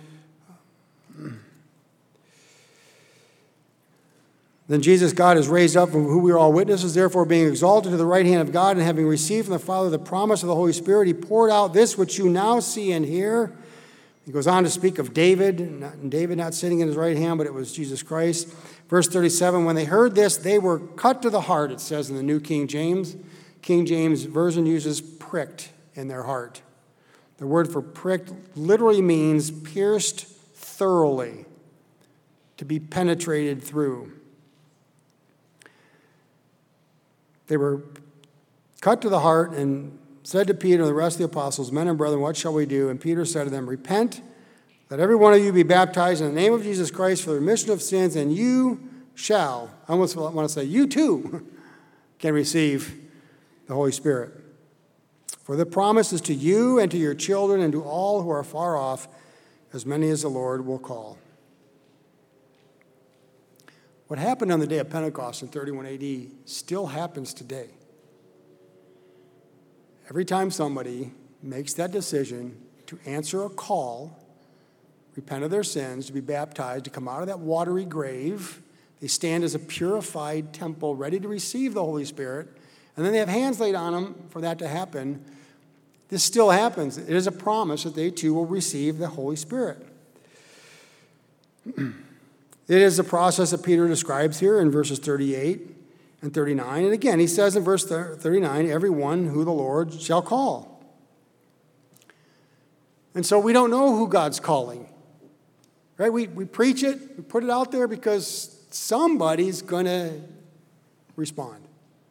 S1: Then Jesus, God, is raised up, from whom we are all witnesses. Therefore, being exalted to the right hand of God, and having received from the Father the promise of the Holy Spirit, he poured out this which you now see and hear. He goes on to speak of David not sitting in his right hand, but it was Jesus Christ. Verse 37, when they heard this, they were cut to the heart, it says in the New King James. King James Version uses pricked in their heart. The word for pricked literally means pierced thoroughly, to be penetrated through. They were cut to the heart and said to Peter and the rest of the apostles, men and brethren, what shall we do? And Peter said to them, repent, let every one of you be baptized in the name of Jesus Christ for the remission of sins, and you shall, I almost want to say, you too can receive the Holy Spirit. For the promise is to you and to your children and to all who are far off, as many as the Lord will call. What happened on the day of Pentecost in 31 AD still happens today. Every time somebody makes that decision to answer a call, repent of their sins, to be baptized, to come out of that watery grave, they stand as a purified temple ready to receive the Holy Spirit, and then they have hands laid on them for that to happen. This still happens. It is a promise that they too will receive the Holy Spirit. It is the process that Peter describes here in verses 38 and 39. And again, he says in verse 39, everyone who the Lord shall call. And so we don't know who God's calling. Right? We preach it, we put it out there because somebody's going to respond.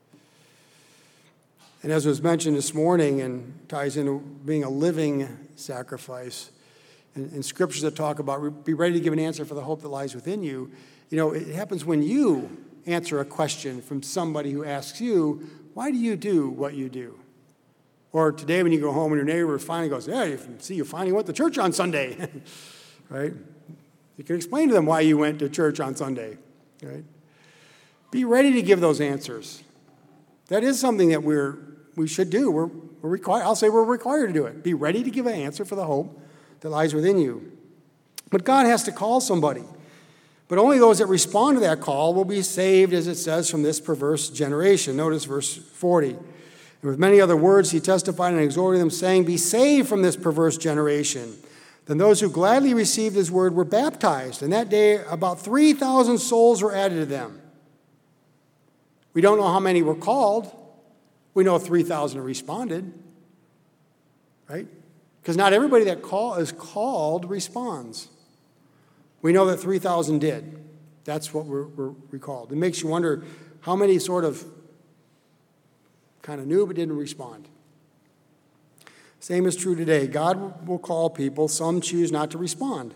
S1: And as was mentioned this morning and ties into being a living sacrifice, and scriptures that talk about be ready to give an answer for the hope that lies within you. You know, it happens when you answer a question from somebody who asks you, why do you do what you do? Or today when you go home and your neighbor finally goes, yeah, you finally went to church on Sunday, right? You can explain to them why you went to church on Sunday, right? Be ready to give those answers. That is something that we should do. We're required. I'll say we're required to do it. Be ready to give an answer for the hope that lies within you. But God has to call somebody. But only those that respond to that call will be saved, as it says, from this perverse generation. Notice verse 40. And with many other words he testified and exhorted them, saying, be saved from this perverse generation. Then those who gladly received his word were baptized. And that day about 3,000 souls were added to them. We don't know how many were called. We know 3,000 responded. Right? Because not everybody that is called responds. We know that 3,000 did. That's what we're recalled. It makes you wonder how many sort of kind of knew but didn't respond. Same is true today. God will call people. Some choose not to respond.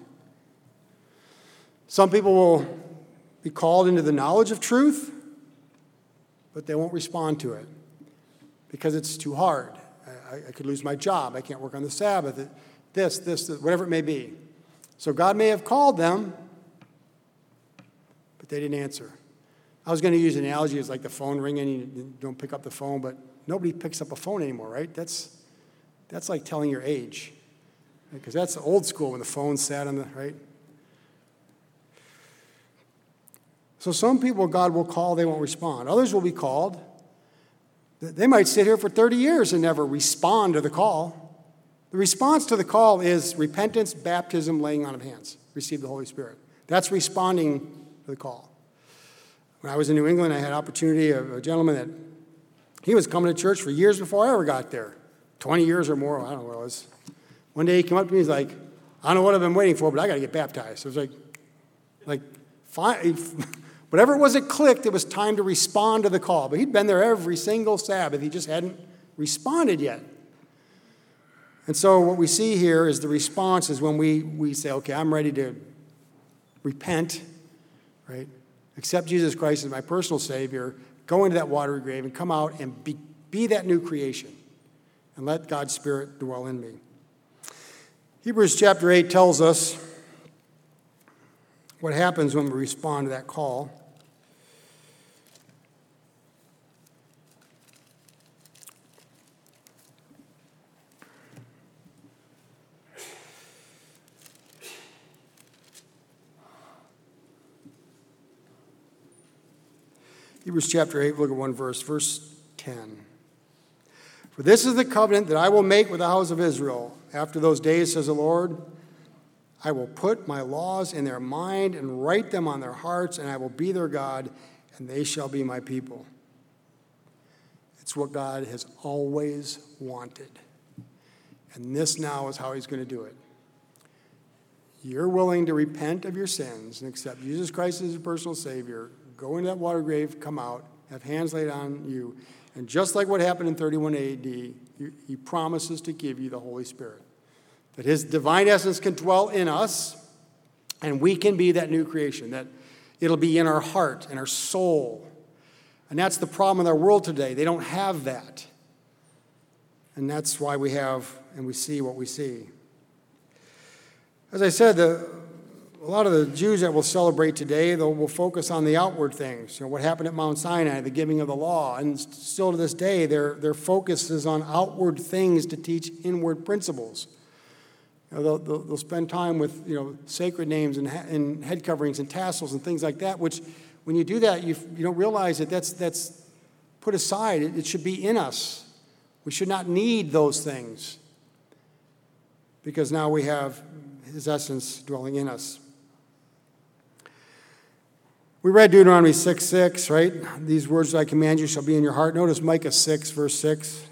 S1: Some people will be called into the knowledge of truth, but they won't respond to it because it's too hard. I could lose my job. I can't work on the Sabbath. This, whatever it may be. So God may have called them, but they didn't answer. I was going to use an analogy. It's like the phone ringing, you don't pick up the phone, but nobody picks up a phone anymore, right? That's like telling your age, because that's old school when the phone sat on the, right? So some people God will call, they won't respond. Others will be called. They might sit here for 30 years and never respond to the call. The response to the call is repentance, baptism, laying on of hands. Receive the Holy Spirit. That's responding to the call. When I was in New England, I had opportunity of a gentleman that he was coming to church for years before I ever got there. 20 years or more, I don't know what it was. One day he came up to me, he's like, I don't know what I've been waiting for, but I got to get baptized. It was like, fine. Whatever it was that clicked, it was time to respond to the call. But he'd been there every single Sabbath. He just hadn't responded yet. And so what we see here is the response is when we say, okay, I'm ready to repent, right? Accept Jesus Christ as my personal Savior, go into that watery grave and come out and be that new creation and let God's Spirit dwell in me. Hebrews chapter 8 tells us what happens when we respond to that call. Hebrews chapter 8, look at one verse, verse 10. For this is the covenant that I will make with the house of Israel. After those days, says the Lord, I will put my laws in their mind and write them on their hearts, and I will be their God, and they shall be my people. It's what God has always wanted. And this now is how he's going to do it. You're willing to repent of your sins and accept Jesus Christ as your personal Savior, go into that water grave, come out, have hands laid on you, and just like what happened in 31 AD, he promises to give you the Holy Spirit. That his divine essence can dwell in us, and we can be that new creation, that it'll be in our heart and our soul. And that's the problem in our world today. They don't have that. And that's why we have and we see what we see. As I said, a lot of the Jews that will celebrate today, they will focus on the outward things. You know, what happened at Mount Sinai, the giving of the law. And still to this day, their focus is on outward things to teach inward principles. You know, they'll spend time with, sacred names and head coverings and tassels and things like that, which when you do that, you don't realize that that's put aside. It should be in us. We should not need those things because now we have his essence dwelling in us. We read Deuteronomy 6:6, right? These words that I command you shall be in your heart. Notice Micah 6, verse 6.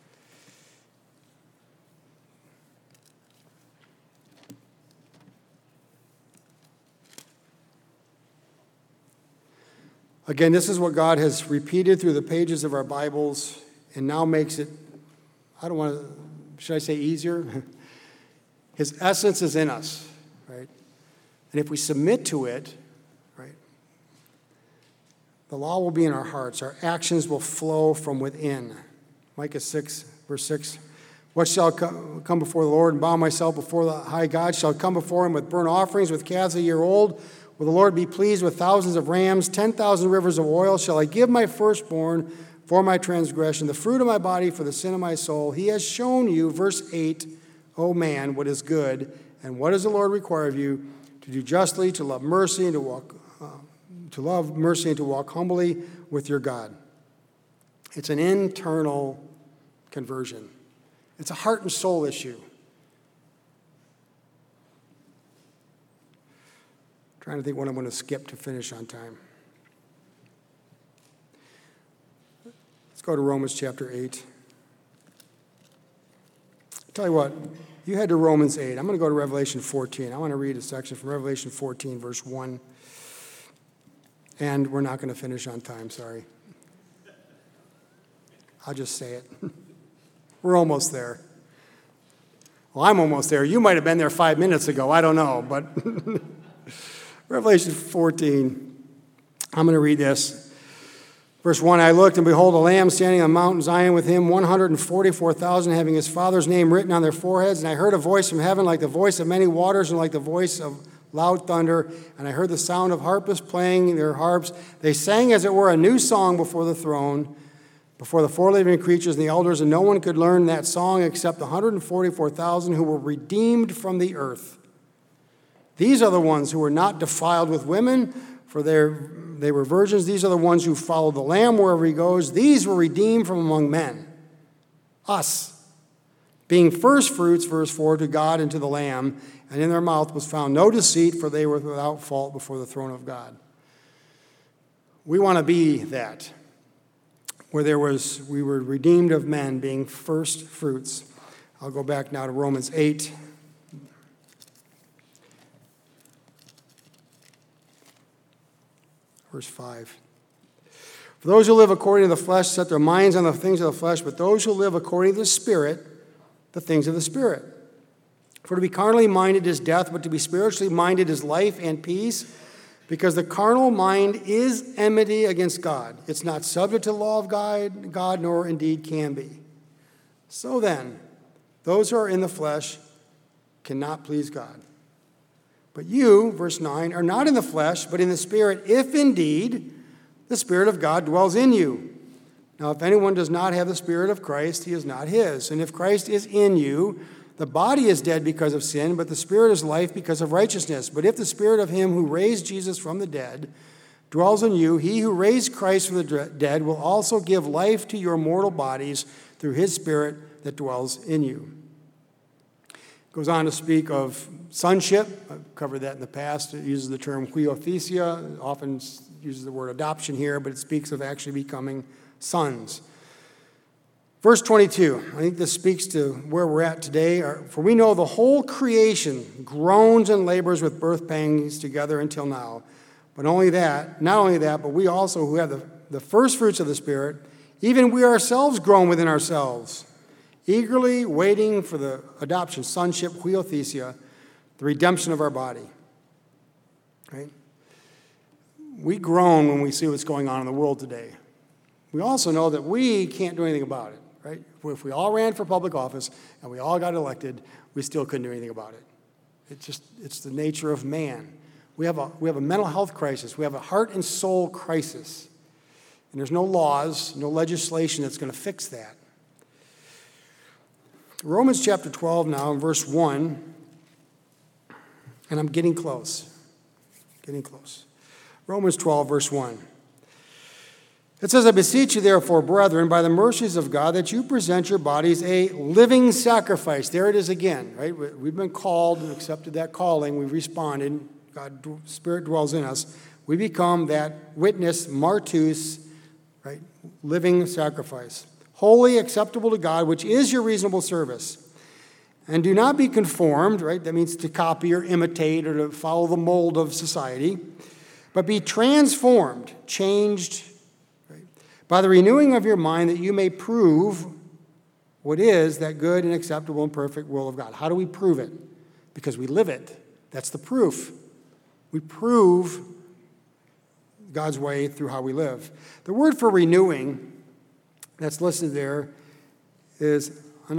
S1: Again, this is what God has repeated through the pages of our Bibles and now makes it, should I say easier? His essence is in us, right? And if we submit to it, right, the law will be in our hearts. Our actions will flow from within. Micah 6, verse 6. What shall come before the Lord and bow myself before the high God? Shall come before him with burnt offerings, with calves a year old. Will the Lord be pleased with thousands of rams, 10,000 rivers of oil? Shall I give my firstborn for my transgression, the fruit of my body for the sin of my soul? He has shown you, verse 8, O man, what is good, and what does the Lord require of you? To do justly, to love mercy, and to walk humbly with your God. It's an internal conversion. It's a heart and soul issue. Trying to think what I'm going to skip to finish on time. Let's go to Romans chapter 8. I'll tell you what, you head to Romans 8. I'm going to go to Revelation 14. I want to read a section from Revelation 14, verse 1. And we're not going to finish on time, sorry. I'll just say it. We're almost there. Well, I'm almost there. You might have been there 5 minutes ago. I don't know, but Revelation 14, I'm going to read this. Verse 1, I looked, and behold, a lamb standing on Mount Zion, with him 144,000, having his Father's name written on their foreheads. And I heard a voice from heaven like the voice of many waters and like the voice of loud thunder. And I heard the sound of harpists playing their harps. They sang, as it were, a new song before the throne, before the four living creatures and the elders, and no one could learn that song except the 144,000 who were redeemed from the earth. These are the ones who were not defiled with women, for they were virgins. These are the ones who follow the Lamb wherever he goes. These were redeemed from among men. Us, being first fruits, verse 4, to God and to the Lamb, and in their mouth was found no deceit, for they were without fault before the throne of God. We want to be that, where we were redeemed of men, being first fruits. I'll go back now to Romans 8. Verse 5. For those who live according to the flesh set their minds on the things of the flesh, but those who live according to the Spirit, the things of the Spirit. For to be carnally minded is death, but to be spiritually minded is life and peace, because the carnal mind is enmity against God. It's not subject to the law of God, nor indeed can be. So then, those who are in the flesh cannot please God. But you, verse 9, are not in the flesh, but in the Spirit, if indeed the Spirit of God dwells in you. Now, if anyone does not have the Spirit of Christ, he is not his. And if Christ is in you, the body is dead because of sin, but the Spirit is life because of righteousness. But if the Spirit of him who raised Jesus from the dead dwells in you, he who raised Christ from the dead will also give life to your mortal bodies through his Spirit that dwells in you. Goes on to speak of sonship. I've covered that in the past. It uses the term huiothesia. It often uses the word adoption here, but it speaks of actually becoming sons. Verse 22, I think this speaks to where we're at today. For we know the whole creation groans and labors with birth pangs together until now. But not only that, but we also who have the first fruits of the Spirit, even we ourselves groan within ourselves, eagerly waiting for the adoption, sonship, huiothesia, the redemption of our body. Right? We groan when we see what's going on in the world today. We also know that we can't do anything about it, right? If we all ran for public office and we all got elected, we still couldn't do anything about it. It's the nature of man. We have a mental health crisis. We have a heart and soul crisis. And there's no laws, no legislation that's going to fix that. Romans chapter 12 now, in verse 1, and I'm getting close. Romans 12, verse 1. It says, I beseech you, therefore, brethren, by the mercies of God, that you present your bodies a living sacrifice. There it is again, right? We've been called and accepted that calling. We've responded. God's Spirit dwells in us. We become that witness, martus, right? Living sacrifice. Holy, acceptable to God, which is your reasonable service. And do not be conformed, right? That means to copy or imitate or to follow the mold of society. But be transformed, changed, right, by the renewing of your mind, that you may prove what is that good and acceptable and perfect will of God. How do we prove it? Because we live it. That's the proof. We prove God's way through how we live. The word for renewing that's listed there is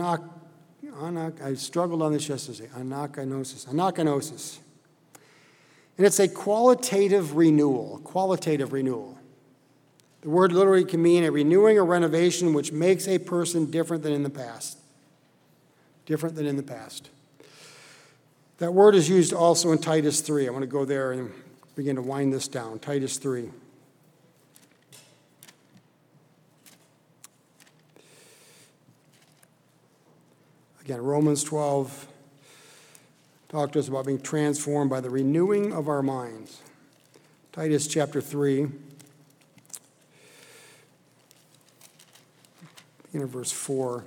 S1: I struggled on this yesterday. Anakinosis. And it's a qualitative renewal. The word literally can mean a renewing or renovation which makes a person different than in the past. That word is used also in Titus 3. I want to go there and begin to wind this down. Titus 3. Again, Romans 12 talked to us about being transformed by the renewing of our minds. Titus chapter 3, in verse 4.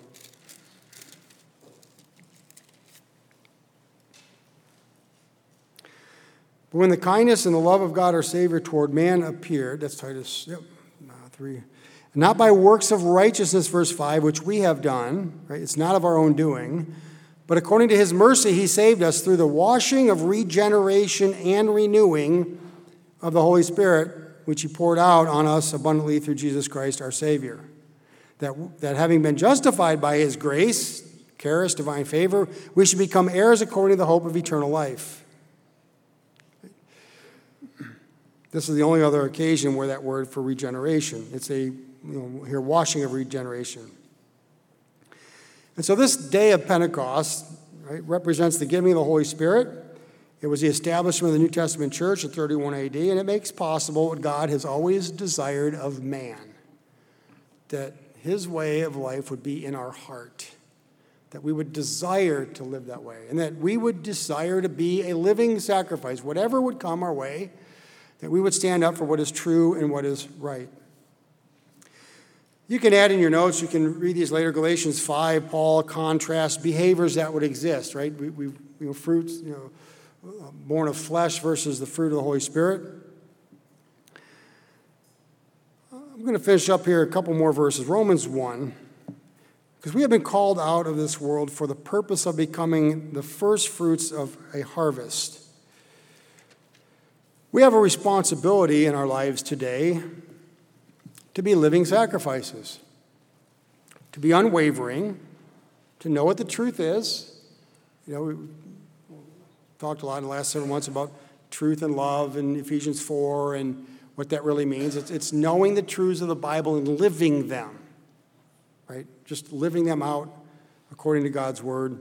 S1: But when the kindness and the love of God our Savior toward man appeared, that's Titus 3, not by works of righteousness, verse 5, which we have done, right? It's not of our own doing, but according to his mercy, he saved us through the washing of regeneration and renewing of the Holy Spirit, which he poured out on us abundantly through Jesus Christ, our Savior. That having been justified by his grace, charis, divine favor, we should become heirs according to the hope of eternal life. This is the only other occasion where that word for regeneration. It's here washing of regeneration. And so this day of Pentecost, right, represents the giving of the Holy Spirit. It was the establishment of the New Testament church in 31 AD, and it makes possible what God has always desired of man, that his way of life would be in our heart, that we would desire to live that way, and that we would desire to be a living sacrifice, whatever would come our way, that we would stand up for what is true and what is right. You can add in your notes, you can read these later, Galatians 5, Paul contrasts behaviors that would exist, right? Fruits, born of flesh versus the fruit of the Holy Spirit. I'm going to finish up here a couple more verses. Romans 1, because we have been called out of this world for the purpose of becoming the first fruits of a harvest. We have a responsibility in our lives today to be living sacrifices, to be unwavering, to know what the truth is. We talked a lot in the last several months about truth and love in Ephesians 4 and what that really means. It's knowing the truths of the Bible and living them, right? Just living them out according to God's word.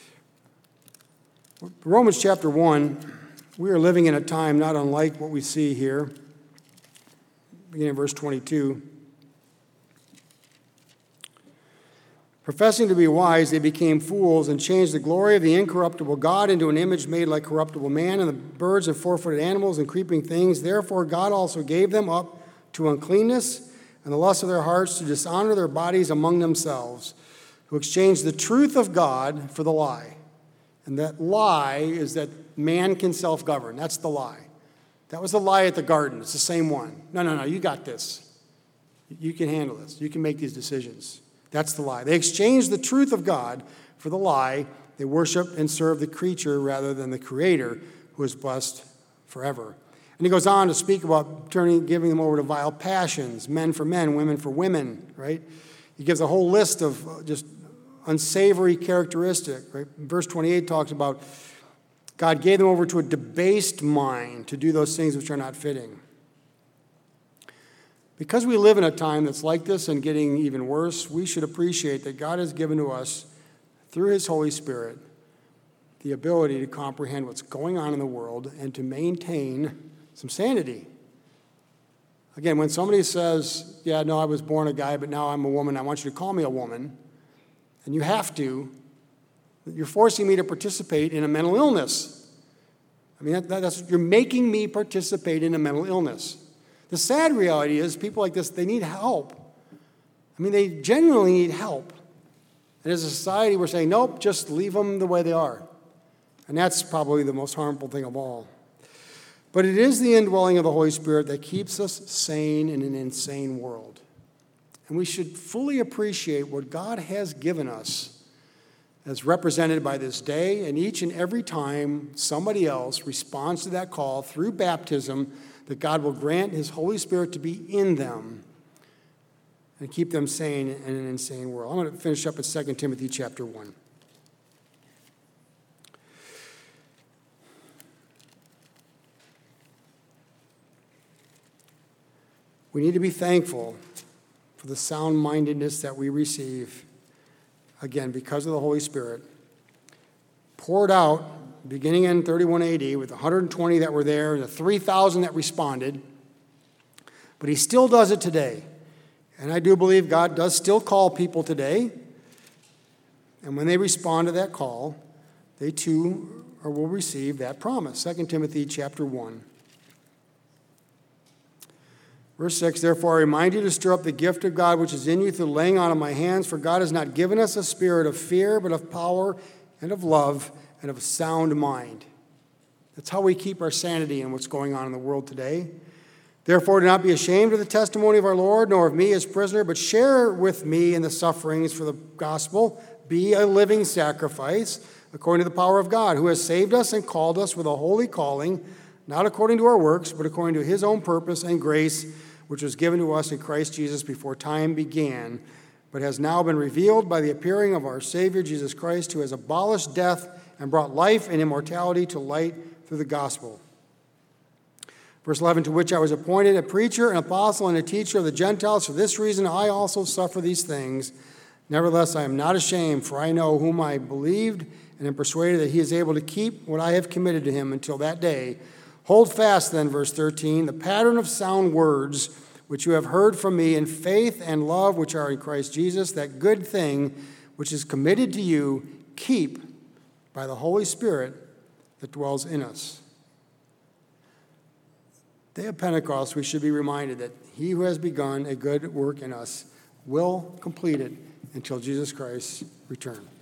S1: Romans chapter 1, we are living in a time not unlike what we see here. Beginning in verse 22. Professing to be wise, they became fools and changed the glory of the incorruptible God into an image made like corruptible man and the birds and four-footed animals and creeping things. Therefore God also gave them up to uncleanness and the lust of their hearts to dishonor their bodies among themselves, who exchanged the truth of God for the lie. And that lie is that man can self-govern. That's the lie. That was the lie at the garden. It's the same one. No, you got this. You can handle this. You can make these decisions. That's the lie. They exchanged the truth of God for the lie. They worship and serve the creature rather than the Creator, who is blessed forever. And he goes on to speak about giving them over to vile passions, men for men, women for women, right? He gives a whole list of just unsavory characteristic, right? Verse 28 talks about God gave them over to a debased mind to do those things which are not fitting. Because we live in a time that's like this and getting even worse, we should appreciate that God has given to us, through his Holy Spirit, the ability to comprehend what's going on in the world and to maintain some sanity. Again, when somebody says, I was born a guy, but now I'm a woman, I want you to call me a woman, and you have to, you're forcing me to participate in a mental illness. I mean, you're making me participate in a mental illness. The sad reality is people like this, they need help. I mean, they genuinely need help. And as a society, we're saying, nope, just leave them the way they are. And that's probably the most harmful thing of all. But it is the indwelling of the Holy Spirit that keeps us sane in an insane world. And we should fully appreciate what God has given us as represented by this day, and each and every time somebody else responds to that call through baptism, that God will grant his Holy Spirit to be in them and keep them sane in an insane world. I'm going to finish up at 2 Timothy chapter 1. We need to be thankful for the sound-mindedness that we receive, again, because of the Holy Spirit, poured out beginning in 31 AD with 120 that were there and the 3,000 that responded. But he still does it today. And I do believe God does still call people today. And when they respond to that call, they too will receive that promise. 2 Timothy chapter 1. Verse 6, therefore I remind you to stir up the gift of God which is in you through laying on of my hands, for God has not given us a spirit of fear, but of power and of love and of a sound mind. That's how we keep our sanity in what's going on in the world today. Therefore, do not be ashamed of the testimony of our Lord, nor of me as prisoner, but share with me in the sufferings for the gospel. Be a living sacrifice according to the power of God, who has saved us and called us with a holy calling, not according to our works, but according to his own purpose and grace, which was given to us in Christ Jesus before time began, but has now been revealed by the appearing of our Savior Jesus Christ, who has abolished death and brought life and immortality to light through the gospel. Verse 11, to which I was appointed a preacher, an apostle, and a teacher of the Gentiles. For this reason I also suffer these things. Nevertheless, I am not ashamed, for I know whom I believed, and am persuaded that he is able to keep what I have committed to him until that day. Hold fast then, verse 13, the pattern of sound words which you have heard from me in faith and love which are in Christ Jesus, that good thing which is committed to you, keep by the Holy Spirit that dwells in us. Day of Pentecost, we should be reminded that he who has begun a good work in us will complete it until Jesus Christ's return.